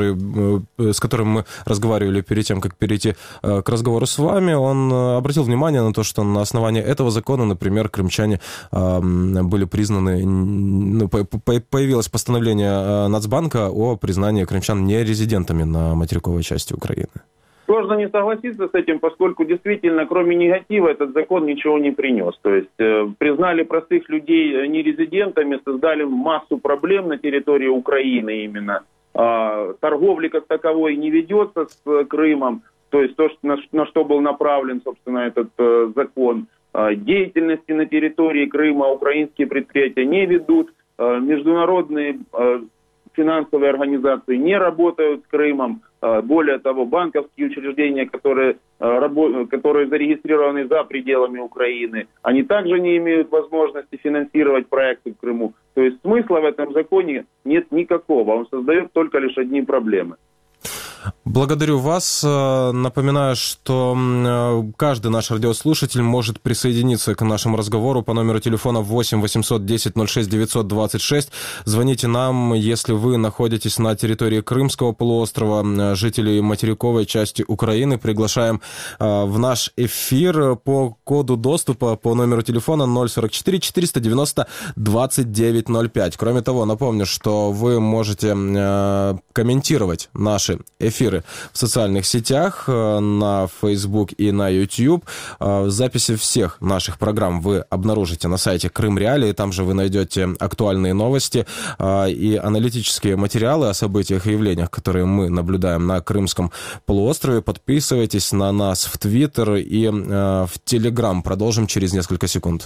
с которым мы разговаривали перед тем, как перейти к разговору с вами, он обратил внимание на то, что на основании этого закона, например, крымчане были признаны, появилось постановление Нацбанка о признании крымчан нерезидентами на материковой части Украины. Сложно не согласиться с этим, поскольку действительно, кроме негатива, этот закон ничего не принес. То есть признали простых людей нерезидентами, создали массу проблем на территории Украины именно. Торговли как таковой не ведется с Крымом, то есть то, на что был направлен, собственно, этот закон. Деятельности на территории Крыма украинские предприятия не ведут, международные финансовые организации не работают с Крымом. Более того, банковские учреждения, которые зарегистрированы за пределами Украины, они также не имеют возможности финансировать проекты в Крыму. То есть смысла в этом законе нет никакого. Он создает только лишь одни проблемы. Благодарю вас. Напоминаю, что каждый наш радиослушатель может присоединиться к нашему разговору по номеру телефона 8 800 10 06 926. Звоните нам, если вы находитесь на территории Крымского полуострова, жителей материковой части Украины. Приглашаем в наш эфир по коду доступа по номеру телефона 044 490 2905. Кроме того, напомню, что вы можете комментировать наши эфиры в социальных сетях, на Facebook и на YouTube. Записи всех наших программ вы обнаружите на сайте Крым Реалии. Там же вы найдете актуальные новости и аналитические материалы о событиях и явлениях, которые мы наблюдаем на Крымском полуострове. Подписывайтесь на нас в Twitter и в Telegram. Продолжим через несколько секунд.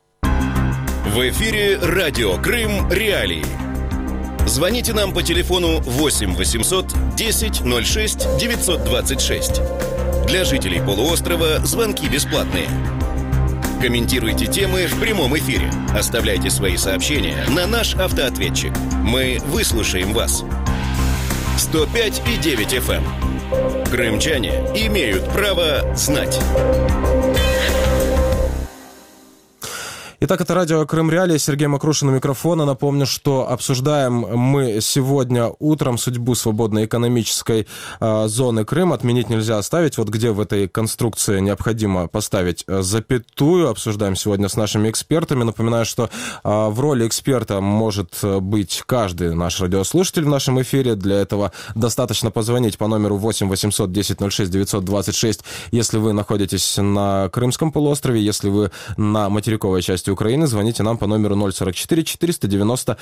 В эфире радио Крым Реалии. Звоните нам по телефону 8 800 10 06 926. Для жителей полуострова звонки бесплатные. Комментируйте темы в прямом эфире. Оставляйте свои сообщения на наш автоответчик. Мы выслушаем вас. 105,9 FM. Крымчане имеют право знать. Итак, это радио Крым Реалии, Сергей Макрушин у микрофона. Напомню, что обсуждаем мы сегодня утром судьбу свободной экономической зоны Крым. Отменить нельзя оставить. Вот где в этой конструкции необходимо поставить запятую. Обсуждаем сегодня с нашими экспертами. Напоминаю, что в роли эксперта может быть каждый наш радиослушатель в нашем эфире. Для этого достаточно позвонить по номеру 8 800 10 06 926, если вы находитесь на Крымском полуострове, если вы на материковой части части Украины, звоните нам по номеру 044 490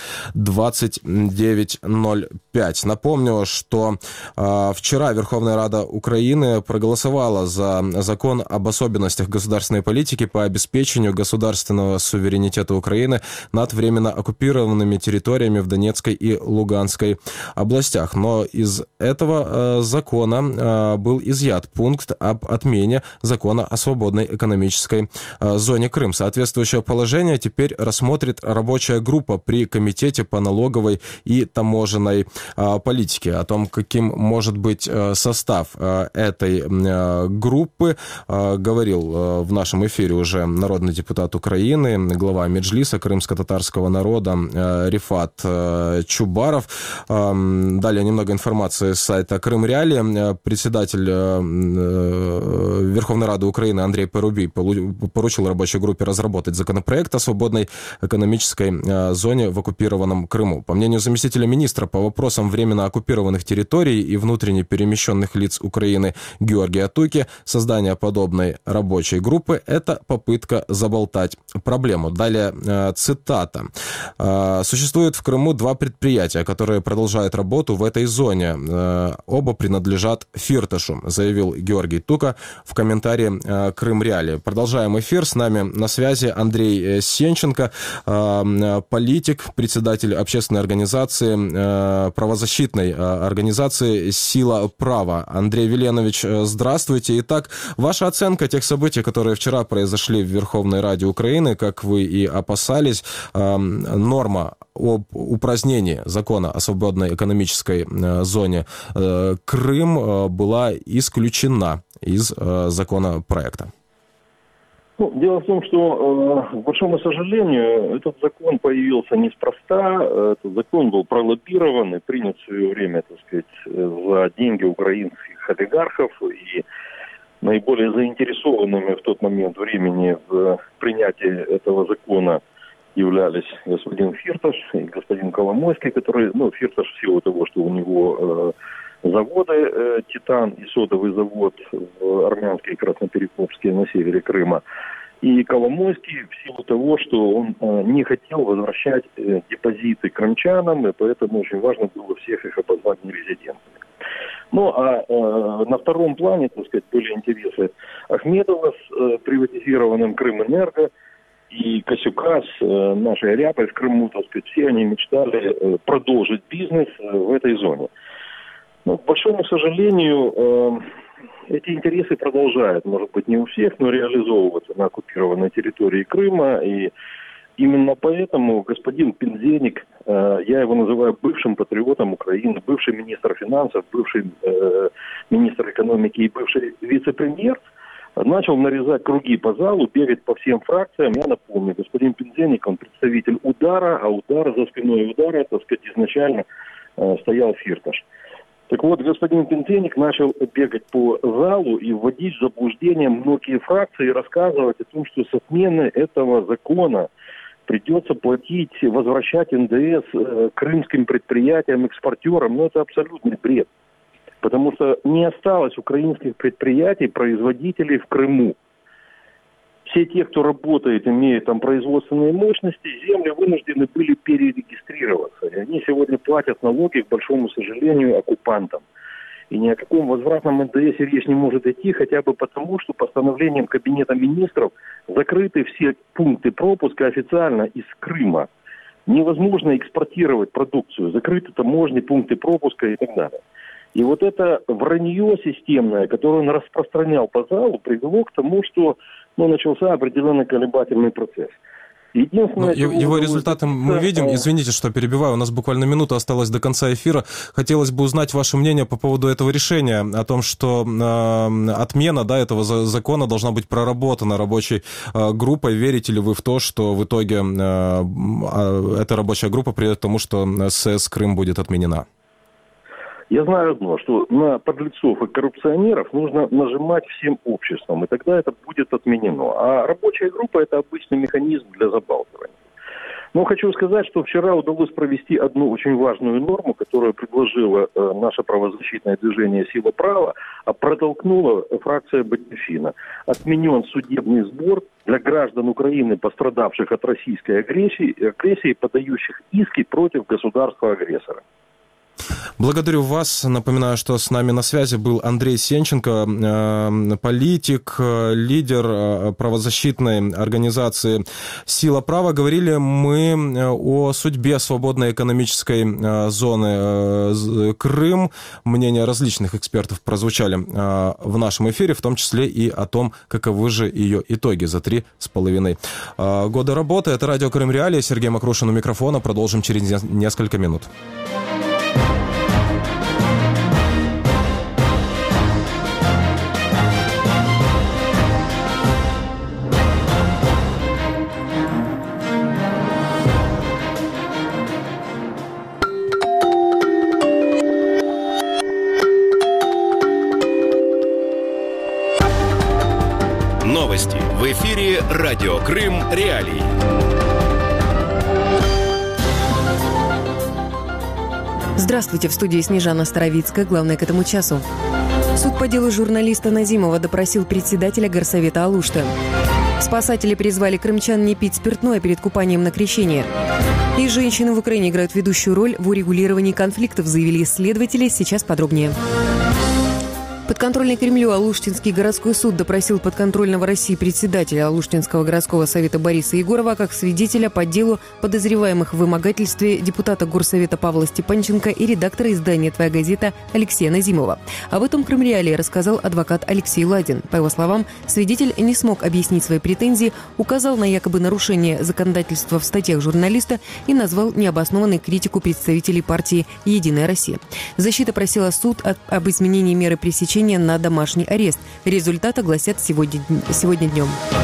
2905. Напомню, что вчера Верховная Рада Украины проголосовала за закон об особенностях государственной политики по обеспечению государственного суверенитета Украины над временно оккупированными территориями в Донецкой и Луганской областях. Но из этого закона был изъят пункт об отмене закона о свободной экономической зоне Крым. Соответствующее положение теперь рассмотрит рабочая группа при Комитете по налоговой и таможенной политике. О том, каким может быть состав этой группы, говорил в нашем эфире уже народный депутат Украины, глава Меджлиса крымско-татарского народа Рифат Чубаров. Далее немного информации с сайта Крым Реалии. Председатель Верховной Рады Украины Андрей Порубий поручил рабочей группе разработать законопроект о свободной экономической зоне в оккупированном Крыму. По мнению заместителя министра по вопросам временно оккупированных территорий и внутренне перемещенных лиц Украины Георгия Туки, создание подобной рабочей группы – это попытка заболтать проблему. Далее цитата. «Существует в Крыму два предприятия, которые продолжают работу в этой зоне. Оба принадлежат Фирташу», заявил Георгий Тука в комментарии Крым Реалии. Продолжаем эфир. С нами на связи Андрей Сенченко, политик, председатель общественной организации, правозащитной организации «Сила права». Андрей Веленович, здравствуйте. Итак, ваша оценка тех событий, которые вчера произошли в Верховной Раде Украины, как вы и опасались, норма об упразднении закона о свободной экономической зоне Крым была исключена из законопроекта. Дело в том, что, к большому сожалению, этот закон появился неспроста. Этот закон был пролоббирован и принят в свое время, так сказать, за деньги украинских олигархов. И наиболее заинтересованными в тот момент времени в принятии этого закона являлись господин Фирташ и господин Коломойский, который, Фирташ в силу того, что у него заводы «Титан» и содовый завод в Армянске и Красноперекопске на севере Крыма. И Коломойский в силу того, что он не хотел возвращать депозиты крымчанам, и поэтому очень важно было всех их обозвать нерезидентами. На втором плане, так сказать, были интересы Ахмедова с приватизированным Крымэнерго и Косюка с нашей Ряпой в Крыму, так сказать, все они мечтали продолжить бизнес в этой зоне. К большому сожалению, эти интересы продолжают, может быть, не у всех, но реализовываться на оккупированной территории Крыма. И именно поэтому господин Пинзеник, я его называю бывшим патриотом Украины, бывший министр финансов, бывший министр экономики и бывший вице-премьер, начал нарезать круги по залу, бегать по всем фракциям. Я напомню, господин Пинзеник, он представитель «Удара», а «Удар», за спиной «Удара», так сказать, изначально стоял Фирташ. Так вот, господин Пинзеник начал бегать по залу и вводить в заблуждение многие фракции и рассказывать о том, что с отмены этого закона придется платить, возвращать НДС крымским предприятиям, экспортерам. Это абсолютный бред. Потому что не осталось украинских предприятий, производителей в Крыму. Все те, кто работает, имеют там производственные мощности, земли вынуждены были перерегистрироваться. И они сегодня платят налоги, к большому сожалению, оккупантам. И ни о каком возвратном НДС речь не может идти, хотя бы потому, что постановлением Кабинета министров закрыты все пункты пропуска официально из Крыма. Невозможно экспортировать продукцию, закрыты таможни, пункты пропуска и так далее. И вот это вранье системное, которое он распространял по залу, привело к тому, что начался определенный колебательный процесс. Его результаты мы видим. Извините, что перебиваю. У нас буквально минута осталась до конца эфира. Хотелось бы узнать ваше мнение по поводу этого решения, о том, что отмена этого закона должна быть проработана рабочей группой. Верите ли вы в то, что в итоге эта рабочая группа приведет к тому, что СС Крым будет отменена? Я знаю одно, что на подлецов и коррупционеров нужно нажимать всем обществом, и тогда это будет отменено. А рабочая группа – это обычный механизм для забалтывания. Но хочу сказать, что вчера удалось провести одну очень важную норму, которую предложило наше правозащитное движение «Сила права», а протолкнула фракция Батьківщина. Отменен судебный сбор для граждан Украины, пострадавших от российской агрессии, подающих иски против государства-агрессора. Благодарю вас. Напоминаю, что с нами на связи был Андрей Сенченко, политик, лидер правозащитной организации «Сила права». Говорили мы о судьбе свободной экономической зоны Крым. Мнения различных экспертов прозвучали в нашем эфире, в том числе и о том, каковы же ее итоги за 3,5 года работы. Это радио «Крым Реалии». Сергей Макрушин у микрофона. Продолжим через несколько минут. Новости в эфире радио «Крым Реалии». Здравствуйте, в студии Снежана Старовицкая. Главное к этому часу. Суд по делу журналиста Назимова допросил председателя горсовета Алушты. Спасатели призвали крымчан не пить спиртное перед купанием на крещение. И женщины в Украине играют ведущую роль в урегулировании конфликтов, заявили исследователи. Сейчас подробнее. Подконтрольный Кремлю Алуштинский городской суд допросил подконтрольного России председателя Алуштинского городского совета Бориса Егорова как свидетеля по делу подозреваемых в вымогательстве депутата горсовета Павла Степанченко и редактора издания «Твоя газета» Алексея Назимова. Об этом Крым Реалии рассказал адвокат Алексей Ладин. По его словам, свидетель не смог объяснить свои претензии, указал на якобы нарушение законодательства в статьях журналиста и назвал необоснованной критику представителей партии «Единая Россия». Защита просила суд об изменении меры пресечения на домашний арест. Результаты огласят сегодня днем.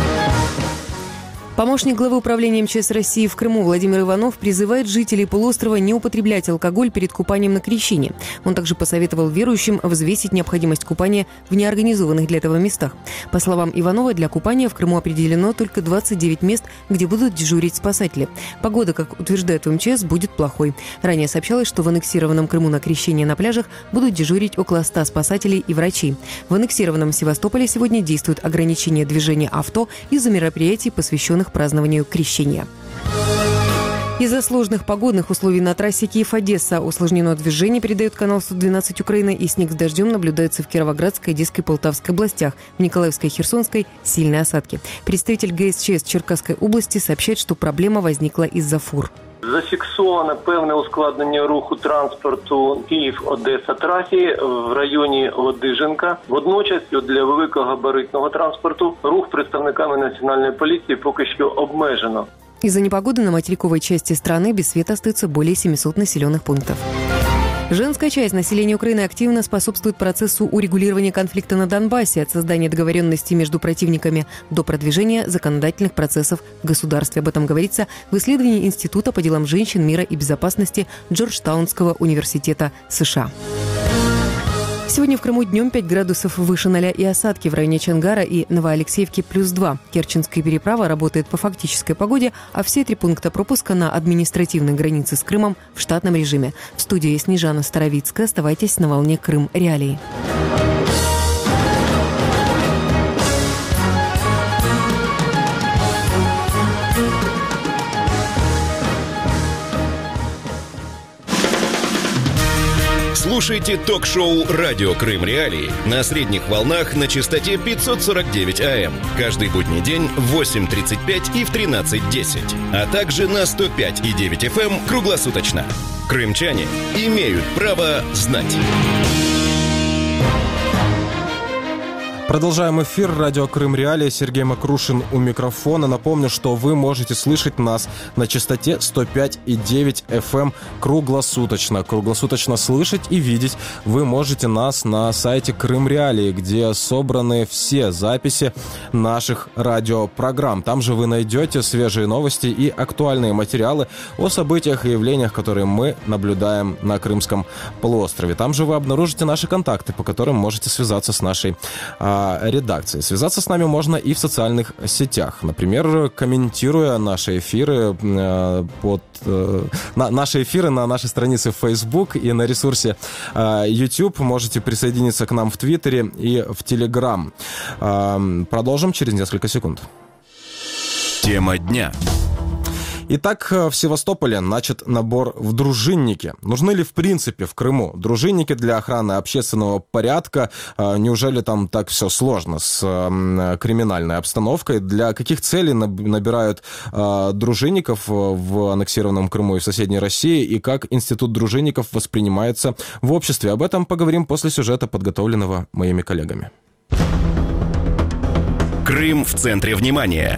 Помощник главы управления МЧС России в Крыму Владимир Иванов призывает жителей полуострова не употреблять алкоголь перед купанием на крещении. Он также посоветовал верующим взвесить необходимость купания в неорганизованных для этого местах. По словам Иванова, для купания в Крыму определено только 29 мест, где будут дежурить спасатели. Погода, как утверждают в МЧС, будет плохой. Ранее сообщалось, что в аннексированном Крыму на крещение на пляжах будут дежурить около 100 спасателей и врачей. В аннексированном Севастополе сегодня действуют ограничения движения авто из-за мероприятий, посвященных празднованию крещения. Из-за сложных погодных условий на трассе Киев-Одесса усложнено движение, передает канал 112 Украины, и снег с дождем наблюдается в Кировоградской, Одесской, Полтавской областях. В Николаевской и Херсонской сильные осадки. Представитель ГСЧС Черкасской области сообщает, что проблема возникла из-за фур. Зафіксовано певне ускладнення руху транспорту Київ-Одеса трасі в районі Ладиженка. Водночас для великогабаритного транспорту рух представниками Національної поліції поки що обмежено. Из-за непогоды на материковой части страны без света остается более 700 населенных пунктов. Женская часть населения Украины активно способствует процессу урегулирования конфликта на Донбассе, от создания договоренности между противниками до продвижения законодательных процессов в государстве. Об этом говорится в исследовании Института по делам женщин, мира и безопасности Джорджтаунского университета США. Сегодня в Крыму днем 5 градусов выше 0 и осадки. В районе Чонгара и Новоалексеевки +2. Керченская переправа работает по фактической погоде, а все 3 пункта пропуска на административной границе с Крымом в штатном режиме. В студии Снежана Старовицкая. Оставайтесь на волне Крым Реалии. Слушайте ток-шоу «Радио Крым Реалии» на средних волнах на частоте 549 АМ. Каждый будний день в 8:35 и в 13:10. А также на 105,9 FM круглосуточно. Крымчане имеют право знать. Продолжаем эфир. Радио «Крым Реалии». Сергей Макрушин у микрофона. Напомню, что вы можете слышать нас на частоте 105,9 FM круглосуточно. Круглосуточно слышать и видеть вы можете нас на сайте «Крым Реалии», где собраны все записи наших радиопрограмм. Там же вы найдете свежие новости и актуальные материалы о событиях и явлениях, которые мы наблюдаем на Крымском полуострове. Там же вы обнаружите наши контакты, по которым можете связаться с нашей редакции. Связаться с нами можно и в социальных сетях. Например, комментируя наши эфиры наши эфиры на нашей странице в Facebook и на ресурсе YouTube. Можете присоединиться к нам в Твиттере и в Telegram. Продолжим через несколько секунд. Тема дня. Итак, в Севастополе начат набор в дружинники. Нужны ли в принципе в Крыму дружинники для охраны общественного порядка? Неужели там так все сложно с криминальной обстановкой? Для каких целей набирают дружинников в аннексированном Крыму и в соседней России? И как институт дружинников воспринимается в обществе? Об этом поговорим после сюжета, подготовленного моими коллегами. Крым в центре внимания.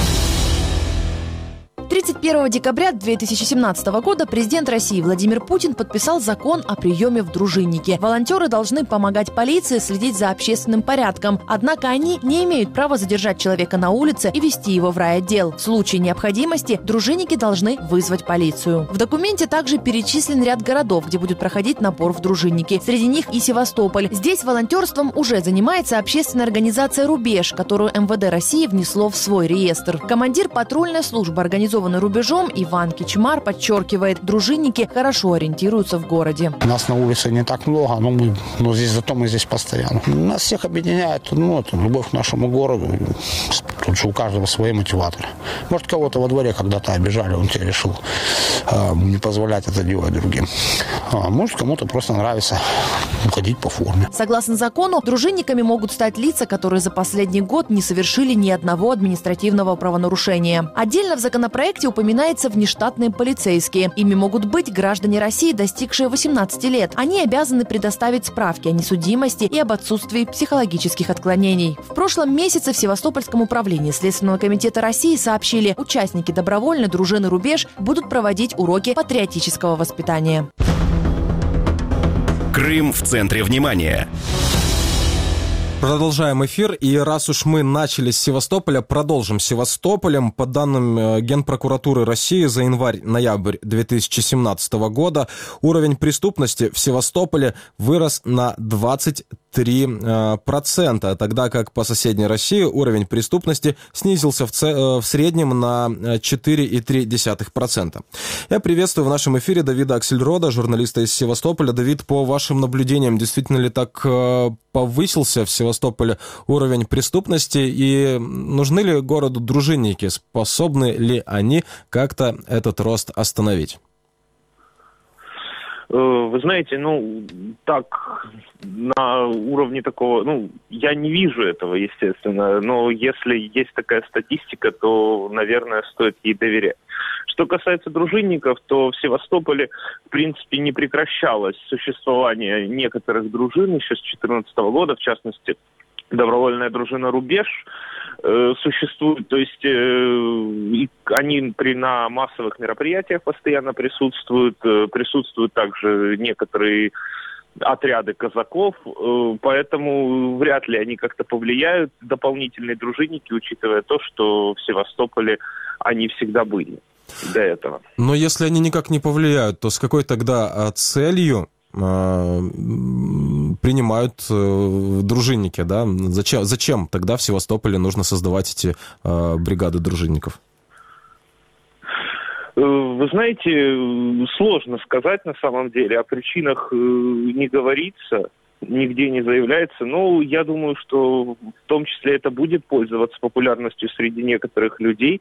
31 декабря 2017 года президент России Владимир Путин подписал закон о приеме в дружинники. Волонтеры должны помогать полиции следить за общественным порядком. Однако они не имеют права задержать человека на улице и вести его в райотдел. В случае необходимости дружинники должны вызвать полицию. В документе также перечислен ряд городов, где будет проходить набор в дружинники. Среди них и Севастополь. Здесь волонтерством уже занимается общественная организация «Рубеж», которую МВД России внесло в свой реестр. Командир патрульной службы организованной рубежом Иван Кичмар подчеркивает, дружинники хорошо ориентируются в городе. Нас на улице не так много, но зато мы здесь постоянно. Нас всех объединяет любовь к нашему городу. Тут же у каждого свои мотиваторы. Может, кого-то во дворе когда-то обижали, он тебе решил не позволять это делать другим. Может, кому-то просто нравится ходить по форме. Согласно закону, дружинниками могут стать лица, которые за последний год не совершили ни одного административного правонарушения. Отдельно в законопроекте упоминается внештатные полицейские. Ими могут быть граждане России, достигшие 18 лет. Они обязаны предоставить справки о несудимости и об отсутствии психологических отклонений. В прошлом месяце в Севастопольском управлении Следственного комитета России сообщили, участники добровольной дружины «Рубеж» будут проводить уроки патриотического воспитания. Крым в центре внимания. Продолжаем эфир, и раз уж мы начали с Севастополя, продолжим Севастополем. По данным Генпрокуратуры России за январь-ноябрь 2017 года уровень преступности в Севастополе вырос на 23%, тогда как по соседней России уровень преступности снизился в среднем на 4,3%. Я приветствую в нашем эфире Давида Аксельрода, журналиста из Севастополя. Давид, по вашим наблюдениям, действительно ли так повысился в Севастополе уровень преступности, и нужны ли городу дружинники, способны ли они как-то этот рост остановить? Вы знаете, так, на уровне такого, я не вижу этого, естественно, но если есть такая статистика, то, наверное, стоит ей доверять. Что касается дружинников, то в Севастополе, в принципе, не прекращалось существование некоторых дружин еще с 2014 года, в частности, добровольная дружина «Рубеж» существует, то есть они на массовых мероприятиях постоянно присутствуют также некоторые отряды казаков, поэтому вряд ли они как-то повлияют, дополнительные дружинники, учитывая то, что в Севастополе они всегда были до этого. Но если они никак не повлияют, то с какой тогда целью принимают дружинники, да? Зачем тогда в Севастополе нужно создавать эти бригады дружинников? Вы знаете, сложно сказать на самом деле. О причинах не говорится, нигде не заявляется. Но я думаю, что в том числе это будет пользоваться популярностью среди некоторых людей,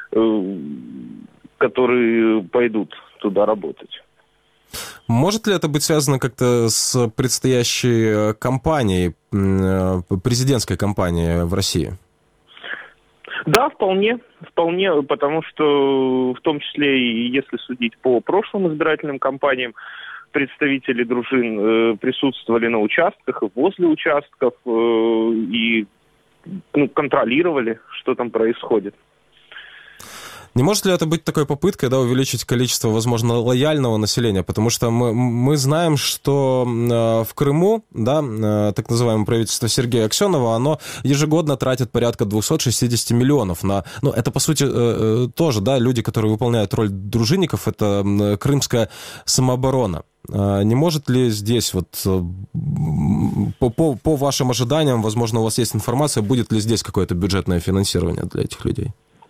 которые пойдут туда работать. Может ли это быть связано как-то с предстоящей кампанией, президентской кампанией в России? Да, вполне, потому что в том числе, если судить по прошлым избирательным кампаниям, представители дружин присутствовали на участках и возле участков и контролировали, что там происходит. Не может ли это быть такой попыткой, увеличить количество, возможно, лояльного населения? Потому что мы знаем, что в Крыму, так называемое правительство Сергея Аксенова, оно ежегодно тратит порядка 260 миллионов на... это, по сути, тоже, люди, которые выполняют роль дружинников, это крымская самооборона. Не может ли здесь, вот по вашим ожиданиям, возможно, у вас есть информация, будет ли здесь какое-то бюджетное финансирование для этих людей?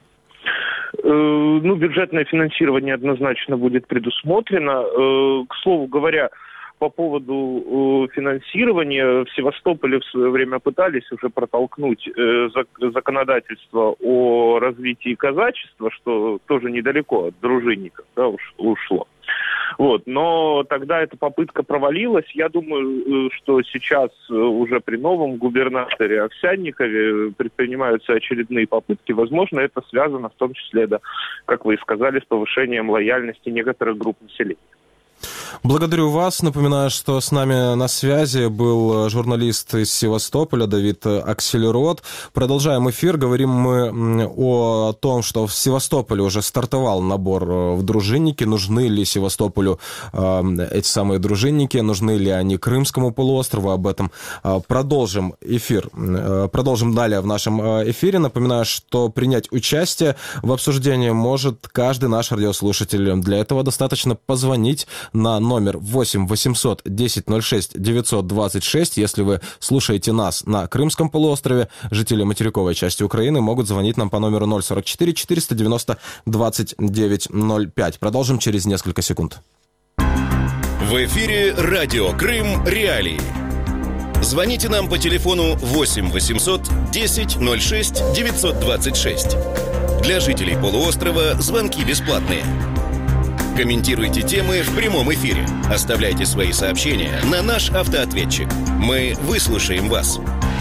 Ну, бюджетное финансирование однозначно будет предусмотрено. К слову говоря, по поводу финансирования, в Севастополе в свое время пытались уже протолкнуть законодательство о развитии казачества, что тоже недалеко от дружинников, да, ушло. Вот, но тогда эта попытка провалилась. Я думаю, что сейчас уже при новом губернаторе Овсянникове предпринимаются очередные попытки. Возможно, это связано в том числе, да, как вы и сказали, с повышением лояльности некоторых групп населения. Благодарю вас. Напоминаю, что с нами на связи был журналист из Севастополя Давид Аксельрод. Продолжаем эфир. Говорим мы о том, что в Севастополе уже стартовал набор в дружинники. Нужны ли Севастополю эти самые дружинники? Нужны ли они Крымскому полуострову? Об этом продолжим эфир. Продолжим далее в нашем эфире. Напоминаю, что принять участие в обсуждении может каждый наш радиослушатель. Для этого достаточно позвонить на номер 8 800 10 06 926. Если вы слушаете нас на Крымском полуострове, жители материковой части Украины могут звонить нам по номеру 044 490 2905. Продолжим через несколько секунд. В эфире «Радио Крым. Реалии». Звоните нам по телефону 8 800 10 06 926. Для жителей полуострова звонки бесплатные. Комментируйте темы в прямом эфире. Оставляйте свои сообщения на наш автоответчик. Мы выслушаем вас.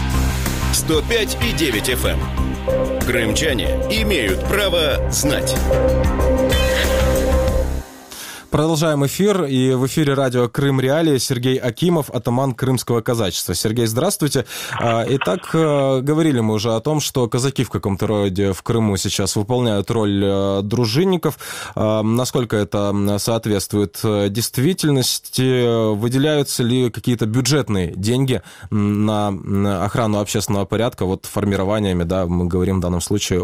105,9 FM. Крымчане имеют право знать. Продолжаем эфир. И в эфире радио «Крым. Реалии» Сергей Акимов, атаман крымского казачества. Сергей, здравствуйте. Итак, говорили мы уже о том, что казаки в каком-то роде в Крыму сейчас выполняют роль дружинников. Насколько это соответствует действительности? Выделяются ли какие-то бюджетные деньги на охрану общественного порядка? Вот формированиями, да, мы говорим в данном случае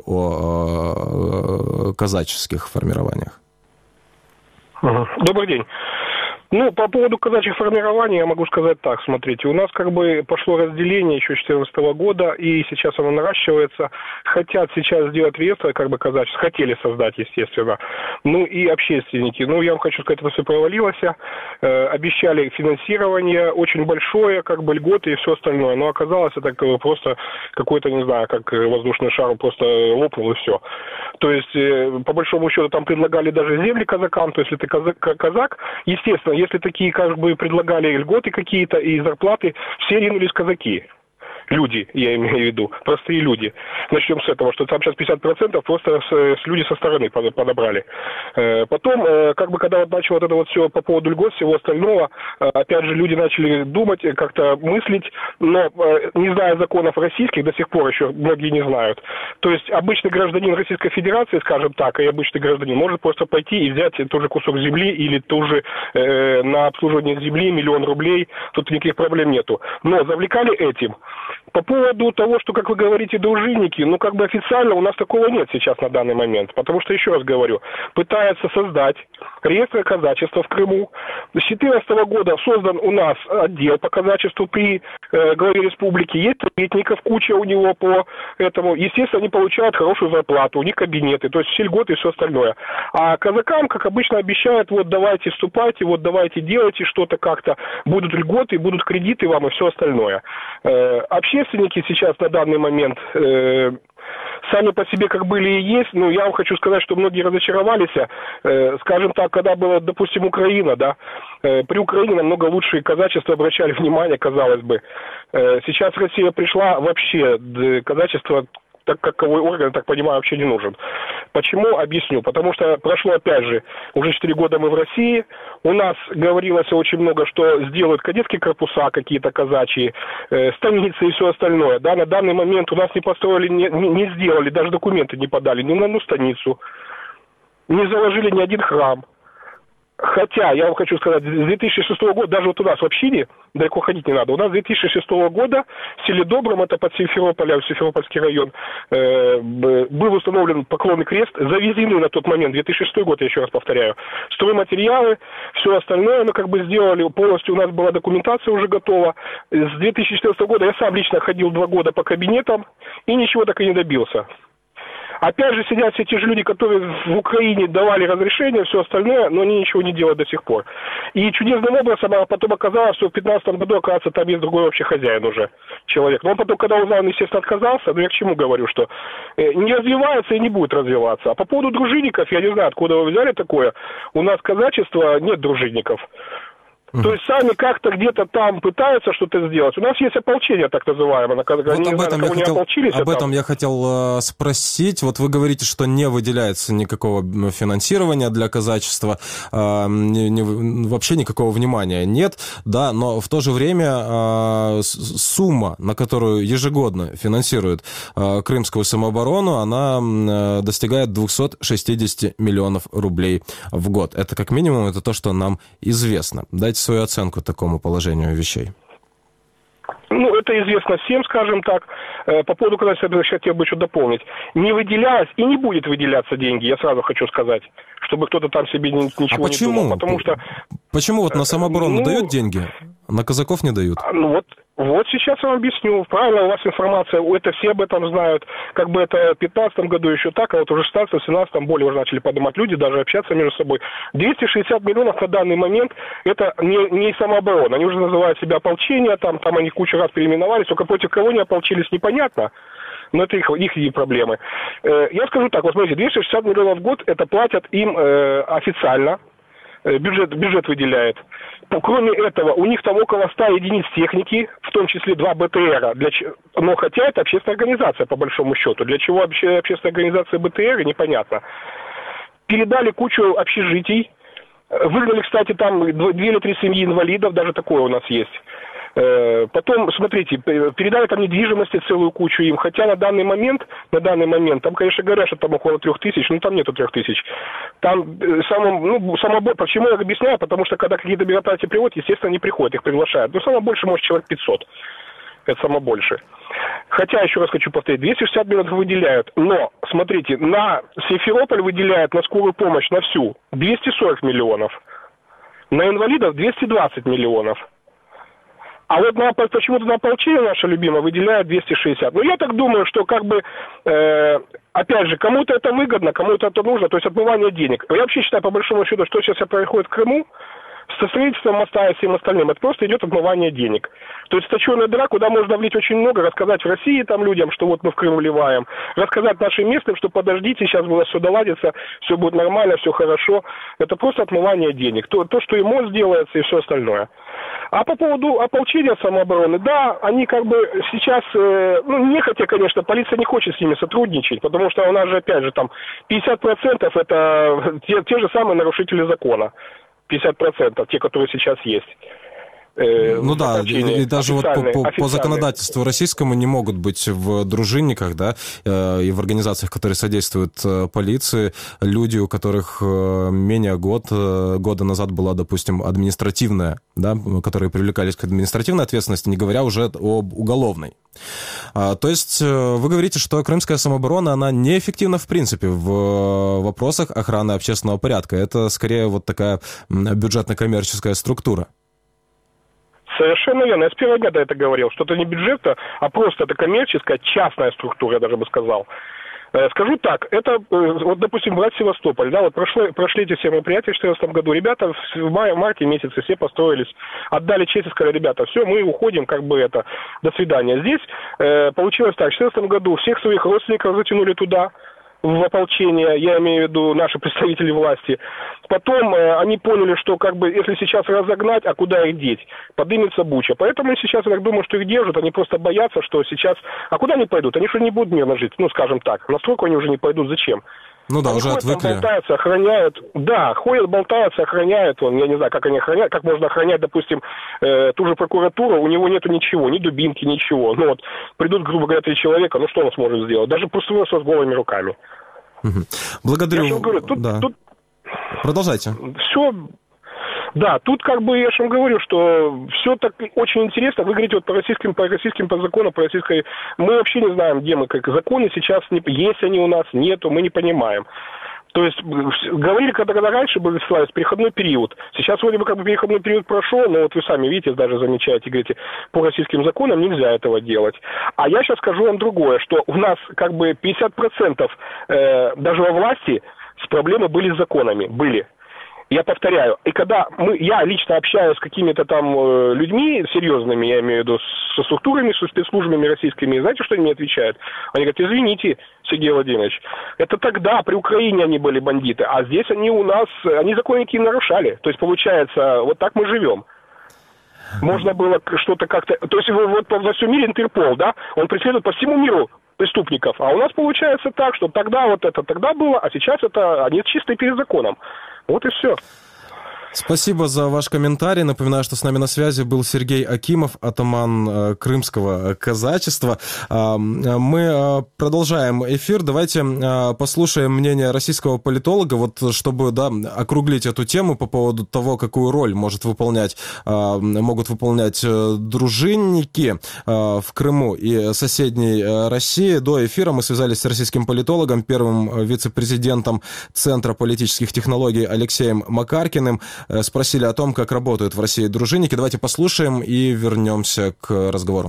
о казаческих формированиях. Добрый день. Ну, по поводу казачьих формирований я могу сказать так, смотрите, у нас как бы пошло разделение еще 2014 года, и сейчас оно наращивается. Хотят сейчас сделать реестр, как бы казачество, хотели создать, естественно. Ну и общественники. Ну, я вам хочу сказать, это все провалилось. Обещали финансирование очень большое, как бы льготы и все остальное. Но оказалось, это просто какой-то, не знаю, как воздушный шар просто лопнул и все. То есть, по большому счету, там предлагали даже земли казакам, то есть, если ты казак, естественно, если такие как бы предлагали льготы какие-то и зарплаты, все ринулись казаки. Люди, я имею в виду, простые люди. Начнем с этого, что там сейчас 50% просто люди со стороны подобрали. Потом, как бы, когда вот начал вот это вот все по поводу льгот, всего остального, опять же, люди начали думать, как-то мыслить, но не зная законов российских, до сих пор еще многие не знают. То есть обычный гражданин Российской Федерации, скажем так, и обычный гражданин может просто пойти и взять тот же кусок земли или ту же на обслуживание земли 1 000 000 рублей, тут никаких проблем нету. Но завлекали этим. По поводу того, что, как вы говорите, дружинники, ну, как бы официально у нас такого нет сейчас на данный момент. Потому что, еще раз говорю, пытаются создать реестр казачества в Крыму. С 2014 года создан у нас отдел по казачеству при главе республики. Есть советников куча у него по этому. Естественно, они получают хорошую зарплату, у них кабинеты, то есть все льготы и все остальное. А казакам, как обычно, обещают, вот давайте вступайте, вот давайте делайте что-то как-то. Будут льготы, будут кредиты вам и все остальное. Общественники сейчас на данный момент сами по себе как были и есть, но я вам хочу сказать, что многие разочаровались, скажем так, когда была, допустим, Украина, да, при Украине намного лучше казачество обращали внимание, казалось бы. Сейчас Россия пришла, вообще казачество так каковой орган, так понимаю, вообще не нужен. Почему? Объясню. Потому что прошло, опять же, уже 4 года мы в России. У нас говорилось очень много, что сделают кадетские корпуса какие-то казачьи, станицы и все остальное. Да, на данный момент у нас не построили, не сделали, даже документы не подали ни на одну станицу. Не заложили ни один храм. Хотя, я вам хочу сказать, с 2006 года, даже вот у нас в общине, далеко ходить не надо, у нас с 2006 года в селе Добром, это под Симферополем, Симферопольский район, был установлен поклонный крест, завезены на тот момент, 2006 год, я еще раз повторяю, стройматериалы, все все остальное мы как бы сделали, полностью у нас была документация уже готова. С 2014 года я сам лично ходил 2 года по кабинетам и ничего так и не добился. Опять же сидят все те же люди, которые в Украине давали разрешение, все остальное, но они ничего не делают до сих пор. И чудесным образом потом оказалось, что в 2015 году, оказывается, там есть другой вообще хозяин уже человек. Но он потом, когда узнал, он, естественно, отказался. Но я к чему говорю, что не развивается и не будет развиваться. А по поводу дружинников, я не знаю, откуда вы взяли такое. У нас казачество, нет дружинников. То есть сами как-то где-то там пытаются что-то сделать. У нас есть ополчение, так называемое. Об этом я хотел спросить. Вот вы говорите, что не выделяется никакого финансирования для казачества, вообще никакого внимания нет, да, но в то же время сумма, на которую ежегодно финансирует крымскую самооборону, она достигает 260 миллионов рублей в год. Это как минимум, это то, что нам известно. Дайте свою оценку такому положению вещей. Ну, это известно всем, скажем так. По поводу казачества я хотел бы еще дополнить. Не выделялось и не будет выделяться деньги, я сразу хочу сказать, чтобы кто-то там себе ничего не думал. Потому что... Почему вот на самооборону дают деньги, на казаков не дают? Ну вот сейчас я вам объясню. Правильно, у вас информация, это все об этом знают. Как бы это в 2015 году еще так, а вот уже в 2016-2017 более уже начали поднимать люди, даже общаться между собой. 260 миллионов на данный момент это не самооборона. Они уже называют себя ополчение, там они кучу раз переименовались, только против кого не ополчились, непонятно. Но это их проблемы. Я скажу так, вот смотрите, 260 миллионов в год это платят им официально. Бюджет выделяет. Кроме этого, у них там около 100 единиц техники, в том числе 2 БТРа. Но хотя это общественная организация, по большому счету. Для чего вообще общественная организация БТР, непонятно. Передали кучу общежитий. Выгнали, кстати, там 2 или 3 семьи инвалидов, даже такое у нас есть. Потом, смотрите, передали там недвижимости целую кучу им, хотя на данный момент, там, конечно, говорят, что там около 3000, но там нету 3000. Там почему я объясняю, потому что когда какие-то мероприятия приводят, естественно, не приходят, их приглашают. Но самое больше, может, человек 500. Это самое больше. Хотя, еще раз хочу повторить, 260 миллионов выделяют, но, смотрите, на Симферополь выделяют на скорую помощь, на всю, 240 миллионов. На инвалидов 220 миллионов. А вот почему-то на ополчение наше любимое выделяют 260. Но я так думаю, что как бы, опять же, кому-то это выгодно, кому-то это нужно, то есть отмывание денег. Я вообще считаю, по большому счету, что сейчас происходит в Крыму, со строительством моста и всем остальным, это просто идет отмывание денег. То есть сточенная дыра, куда можно влить очень много, рассказать в России там людям, что вот мы в Крым вливаем, рассказать нашим местным, что подождите, сейчас было все доладится, все будет нормально, все хорошо. Это просто отмывание денег. То, что ему сделается и все остальное. А по поводу ополчения самообороны, да, они как бы сейчас, нехотя, конечно, полиция не хочет с ними сотрудничать, потому что у нас же, опять же, там 50% это те же самые нарушители закона. 50%, те, которые сейчас есть. Ну да, и даже вот по законодательству российскому не могут быть в дружинниках, да, и в организациях, которые содействуют полиции, люди, у которых менее года назад была, допустим, административная, да, которые привлекались к административной ответственности, не говоря уже об уголовной. То есть вы говорите, что крымская самооборона, она неэффективна в принципе в вопросах охраны общественного порядка. Это скорее вот такая бюджетно-коммерческая структура. Совершенно верно. Я с первого дня это говорил, что это не бюджетная, а просто это коммерческая, частная структура, я даже бы сказал. Скажу так, это, вот, допустим, брать Севастополь, да, вот прошли эти все мероприятия в 2014 году, ребята в марте месяце все построились, отдали честь и сказали, ребята, все, мы уходим, как бы это, до свидания. Здесь получилось так, в 2014 году всех своих родственников затянули туда, в ополчение, я имею в виду наши представители власти. Потом они поняли, что как бы если сейчас разогнать, а куда их деть? Подымется буча. Поэтому сейчас я так думаю, что их держат, они просто боятся, что сейчас... А куда они пойдут? Они что, не будут мирно жить? Ну, скажем так. На стройку они уже не пойдут. Зачем? Ну да, они уже отвыкли. Болтаются, охраняют. Да, ходят, болтаются, охраняют. Я не знаю, как они охраняют. Как можно охранять, допустим, ту же прокуратуру, у него нету ничего, ни дубинки, ничего. Ну вот, придут, грубо говоря, 3 человека, ну что он сможет сделать? Даже просто с голыми руками. Благодарю. Я же говорю, тут... Продолжайте. Все... Да, тут как бы я же вам говорю, что все так очень интересно. Вы говорите вот по российским по закону, по российской... Мы вообще не знаем, где мы, как законы сейчас, есть они у нас, нету, мы не понимаем. То есть говорили, когда раньше был переходной период. Сейчас вроде бы как бы переходной период прошел, но вот вы сами видите, даже замечаете, говорите, по российским законам нельзя этого делать. А я сейчас скажу вам другое, что у нас как бы 50% даже во власти проблемы были с законами. Были. Я повторяю, и когда я лично общаюсь с какими-то там людьми серьезными, я имею в виду со структурами, со спецслужбами российскими, знаете, что они мне отвечают? Они говорят, извините, Сергей Владимирович, это тогда при Украине они были бандиты, а здесь они у нас, они законы какие нарушали. То есть, получается, вот так мы живем. Можно было что-то как-то... То есть, вот во всем мире Интерпол, да, он преследует по всему миру преступников. А у нас получается так, что тогда вот это тогда было, а сейчас это они чисто перед законом. Вот и все. Спасибо за ваш комментарий. Напоминаю, что с нами на связи был Сергей Акимов, атаман крымского казачества. Мы продолжаем эфир. Давайте послушаем мнение российского политолога, вот чтобы округлить эту тему по поводу того, какую роль могут выполнять дружинники в Крыму и соседней России. До эфира мы связались с российским политологом, первым вице-президентом Центра политических технологий Алексеем Макаркиным. Спросили о том, как работают в России дружинники. Давайте послушаем и вернемся к разговору.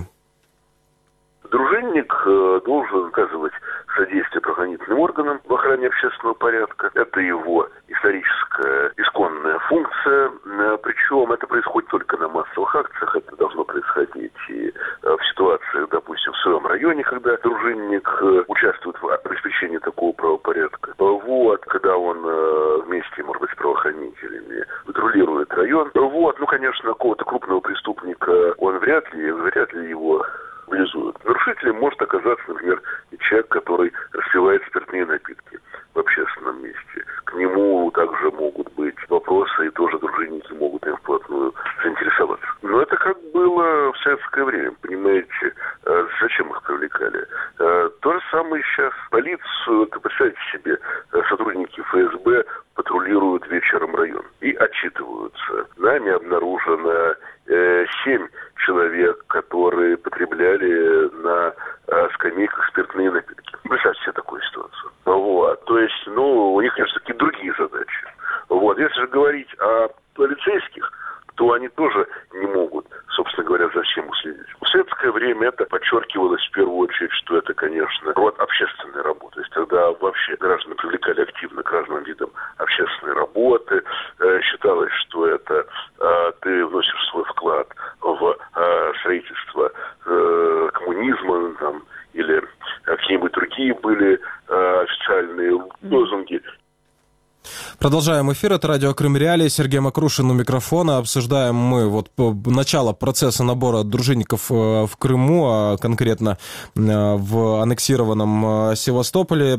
Дружинник должен оказывать содействие правоохранительным органам в охране общественного порядка. Это его историческая, исконная функция. Причем это происходит только на массовых акциях. Это должно происходить и в ситуациях, допустим, в своем районе, когда дружинник участвует в обеспечении такого правопорядка. Вот, когда он вместе, может быть, с правоохранителями патрулирует район. Вот, конечно, какого-то крупного преступника он вряд ли его реализуют. Нарушителем может оказаться, например, человек, который распивает спиртные напитки в общественном месте. К нему также могут быть вопросы, и тоже дружинники могут им вплотную заинтересоваться. Но это как было в советское время, понимаете, зачем их привлекали? То же самое сейчас. Полицию, представьте себе, сотрудники ФСБ патрулируют вечером район и отчитываются. Нами обнаружено 7 человек, которые потребляли на скамейках спиртные напитки. Представьте себе такую ситуацию. Вот. То есть, у них, конечно, какие-то другие задачи. Вот. Если же говорить о полицейских, то они тоже не могут, собственно говоря, за всем уследить. В советское время это подчеркивалось в первую очередь, что это, конечно, род общественной работы. То есть тогда вообще граждан привлекали активно к разным видам общественной работы. Считалось, что это ты вносишь свой вклад в строительство коммунизма или какие-нибудь другие были официальные лозунги. Продолжаем эфир. Это радио Крым Реалии. Сергей Макрушин у микрофона. Обсуждаем мы начало процесса набора дружинников в Крыму, а конкретно в аннексированном Севастополе.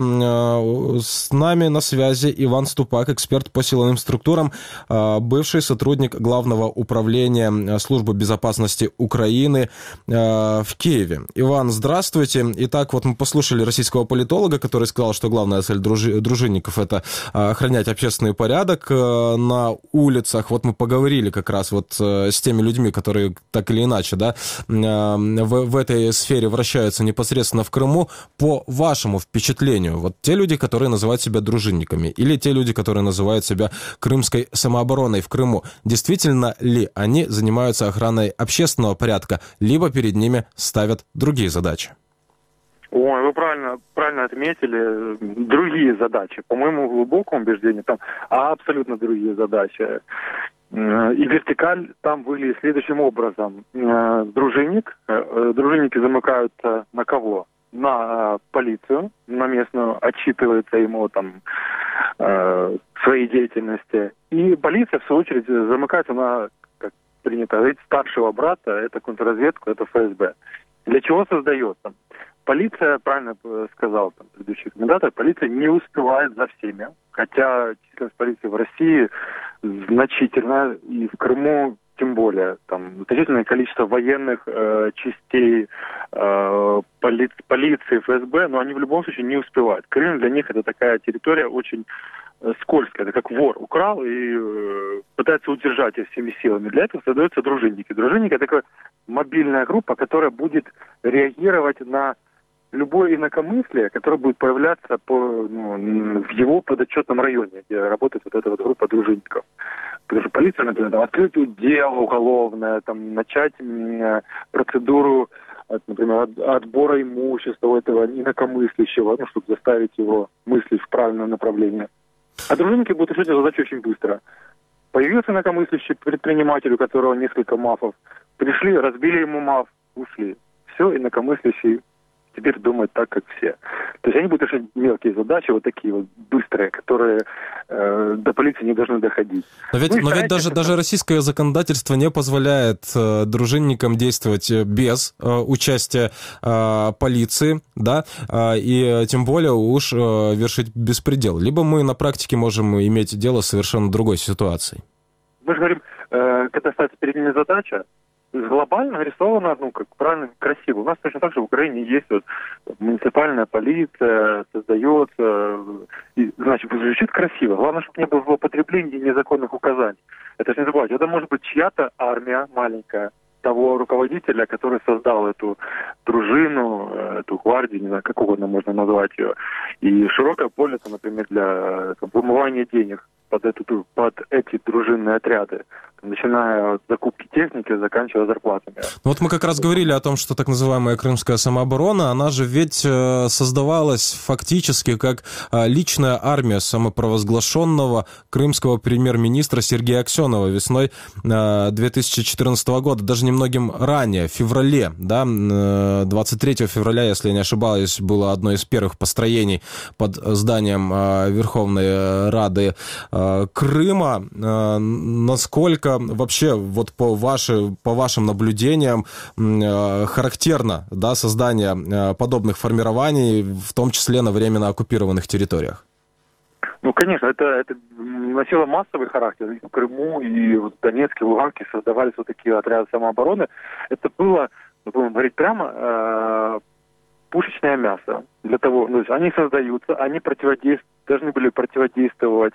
С нами на связи Иван Ступак, эксперт по силовым структурам, бывший сотрудник Главного управления Службы безопасности Украины в Киеве. Иван, здравствуйте. Итак, мы послушали российского политолога, который сказал, что главная цель дружинников – это охранять общественный порядок на улицах. Мы поговорили как раз с теми людьми, которые так или иначе в этой сфере вращаются непосредственно в Крыму. По вашему впечатлению, те люди, которые называют себя дружинниками, или те люди, которые называют себя крымской самообороной в Крыму, действительно ли они занимаются охраной общественного порядка, либо перед ними ставят другие задачи? Ой, вы правильно отметили. Другие задачи. По моему глубокому убеждению, там абсолютно другие задачи. И вертикаль там выглядит следующим образом. Дружинники замыкаются на кого? На полицию, на местную, отчитывается ему своей деятельности. И полиция, в свою очередь, замыкается на, как принято говорить, старшего брата, это контрразведку, это ФСБ. Для чего создается? Полиция, правильно сказал предыдущий комментатор, полиция не успевает за всеми, хотя численность полиции в России значительна, и в Крыму тем более. Значительное количество военных частей, полиции, ФСБ, но они в любом случае не успевают. Крым для них это такая территория очень скользкая, это как вор украл и пытается удержать их всеми силами. Для этого создаются дружинники. Дружинники – это такая мобильная группа, которая будет реагировать на любое инакомыслие, которое будет появляться в его подотчетном районе, где работает вот эта вот группа дружинников. Потому что полиция, например, открыть дело уголовное, начать процедуру, например, отбора имущества у этого инакомыслящего, чтобы заставить его мыслить в правильном направлении. А дружинники будут решать эту задачу очень быстро. Появился инакомыслящий предприниматель, у которого несколько мафов. Пришли, разбили ему маф, ушли. Все, инакомыслящий теперь думает так, как все. То есть они будут решать мелкие задачи, вот такие вот быстрые, которые до полиции не должны доходить. Но ведь даже российское законодательство не позволяет дружинникам действовать без участия полиции, да, и тем более уж вершить беспредел. Либо мы на практике можем иметь дело с совершенно другой ситуацией. Мы же говорим, когда ставится перед ними задача, глобально нарисовано, как правильно, красиво. У нас точно так же в Украине есть муниципальная полиция, создается, значит, звучит красиво. Главное, чтобы не было злоупотреблений и незаконных указаний. Это же не забывайте, это может быть чья-то армия маленькая, того руководителя, который создал эту дружину, эту гвардию, не знаю, как угодно можно назвать ее. И широкое поле, например, для вымывания денег под эти дружинные отряды, начиная от закупки техники, заканчивая зарплатами. Вот мы как раз говорили о том, что так называемая крымская самооборона, она же ведь создавалась фактически как личная армия самопровозглашенного крымского премьер-министра Сергея Аксенова весной 2014 года, даже немногим ранее, в феврале, да, 23 февраля, если я не ошибаюсь, было одно из первых построений под зданием Верховной Рады Крыма. Насколько вообще вот по вашим наблюдениям характерно, да, создание подобных формирований, в том числе на временно оккупированных территориях? Конечно, это носило массовый характер. И в Крыму, и в Донецке, в Луганске создавались вот такие отряды самообороны. Это было, будем говорить прямо, пушечное мясо. Для того, то есть они создаются, они должны были противодействовать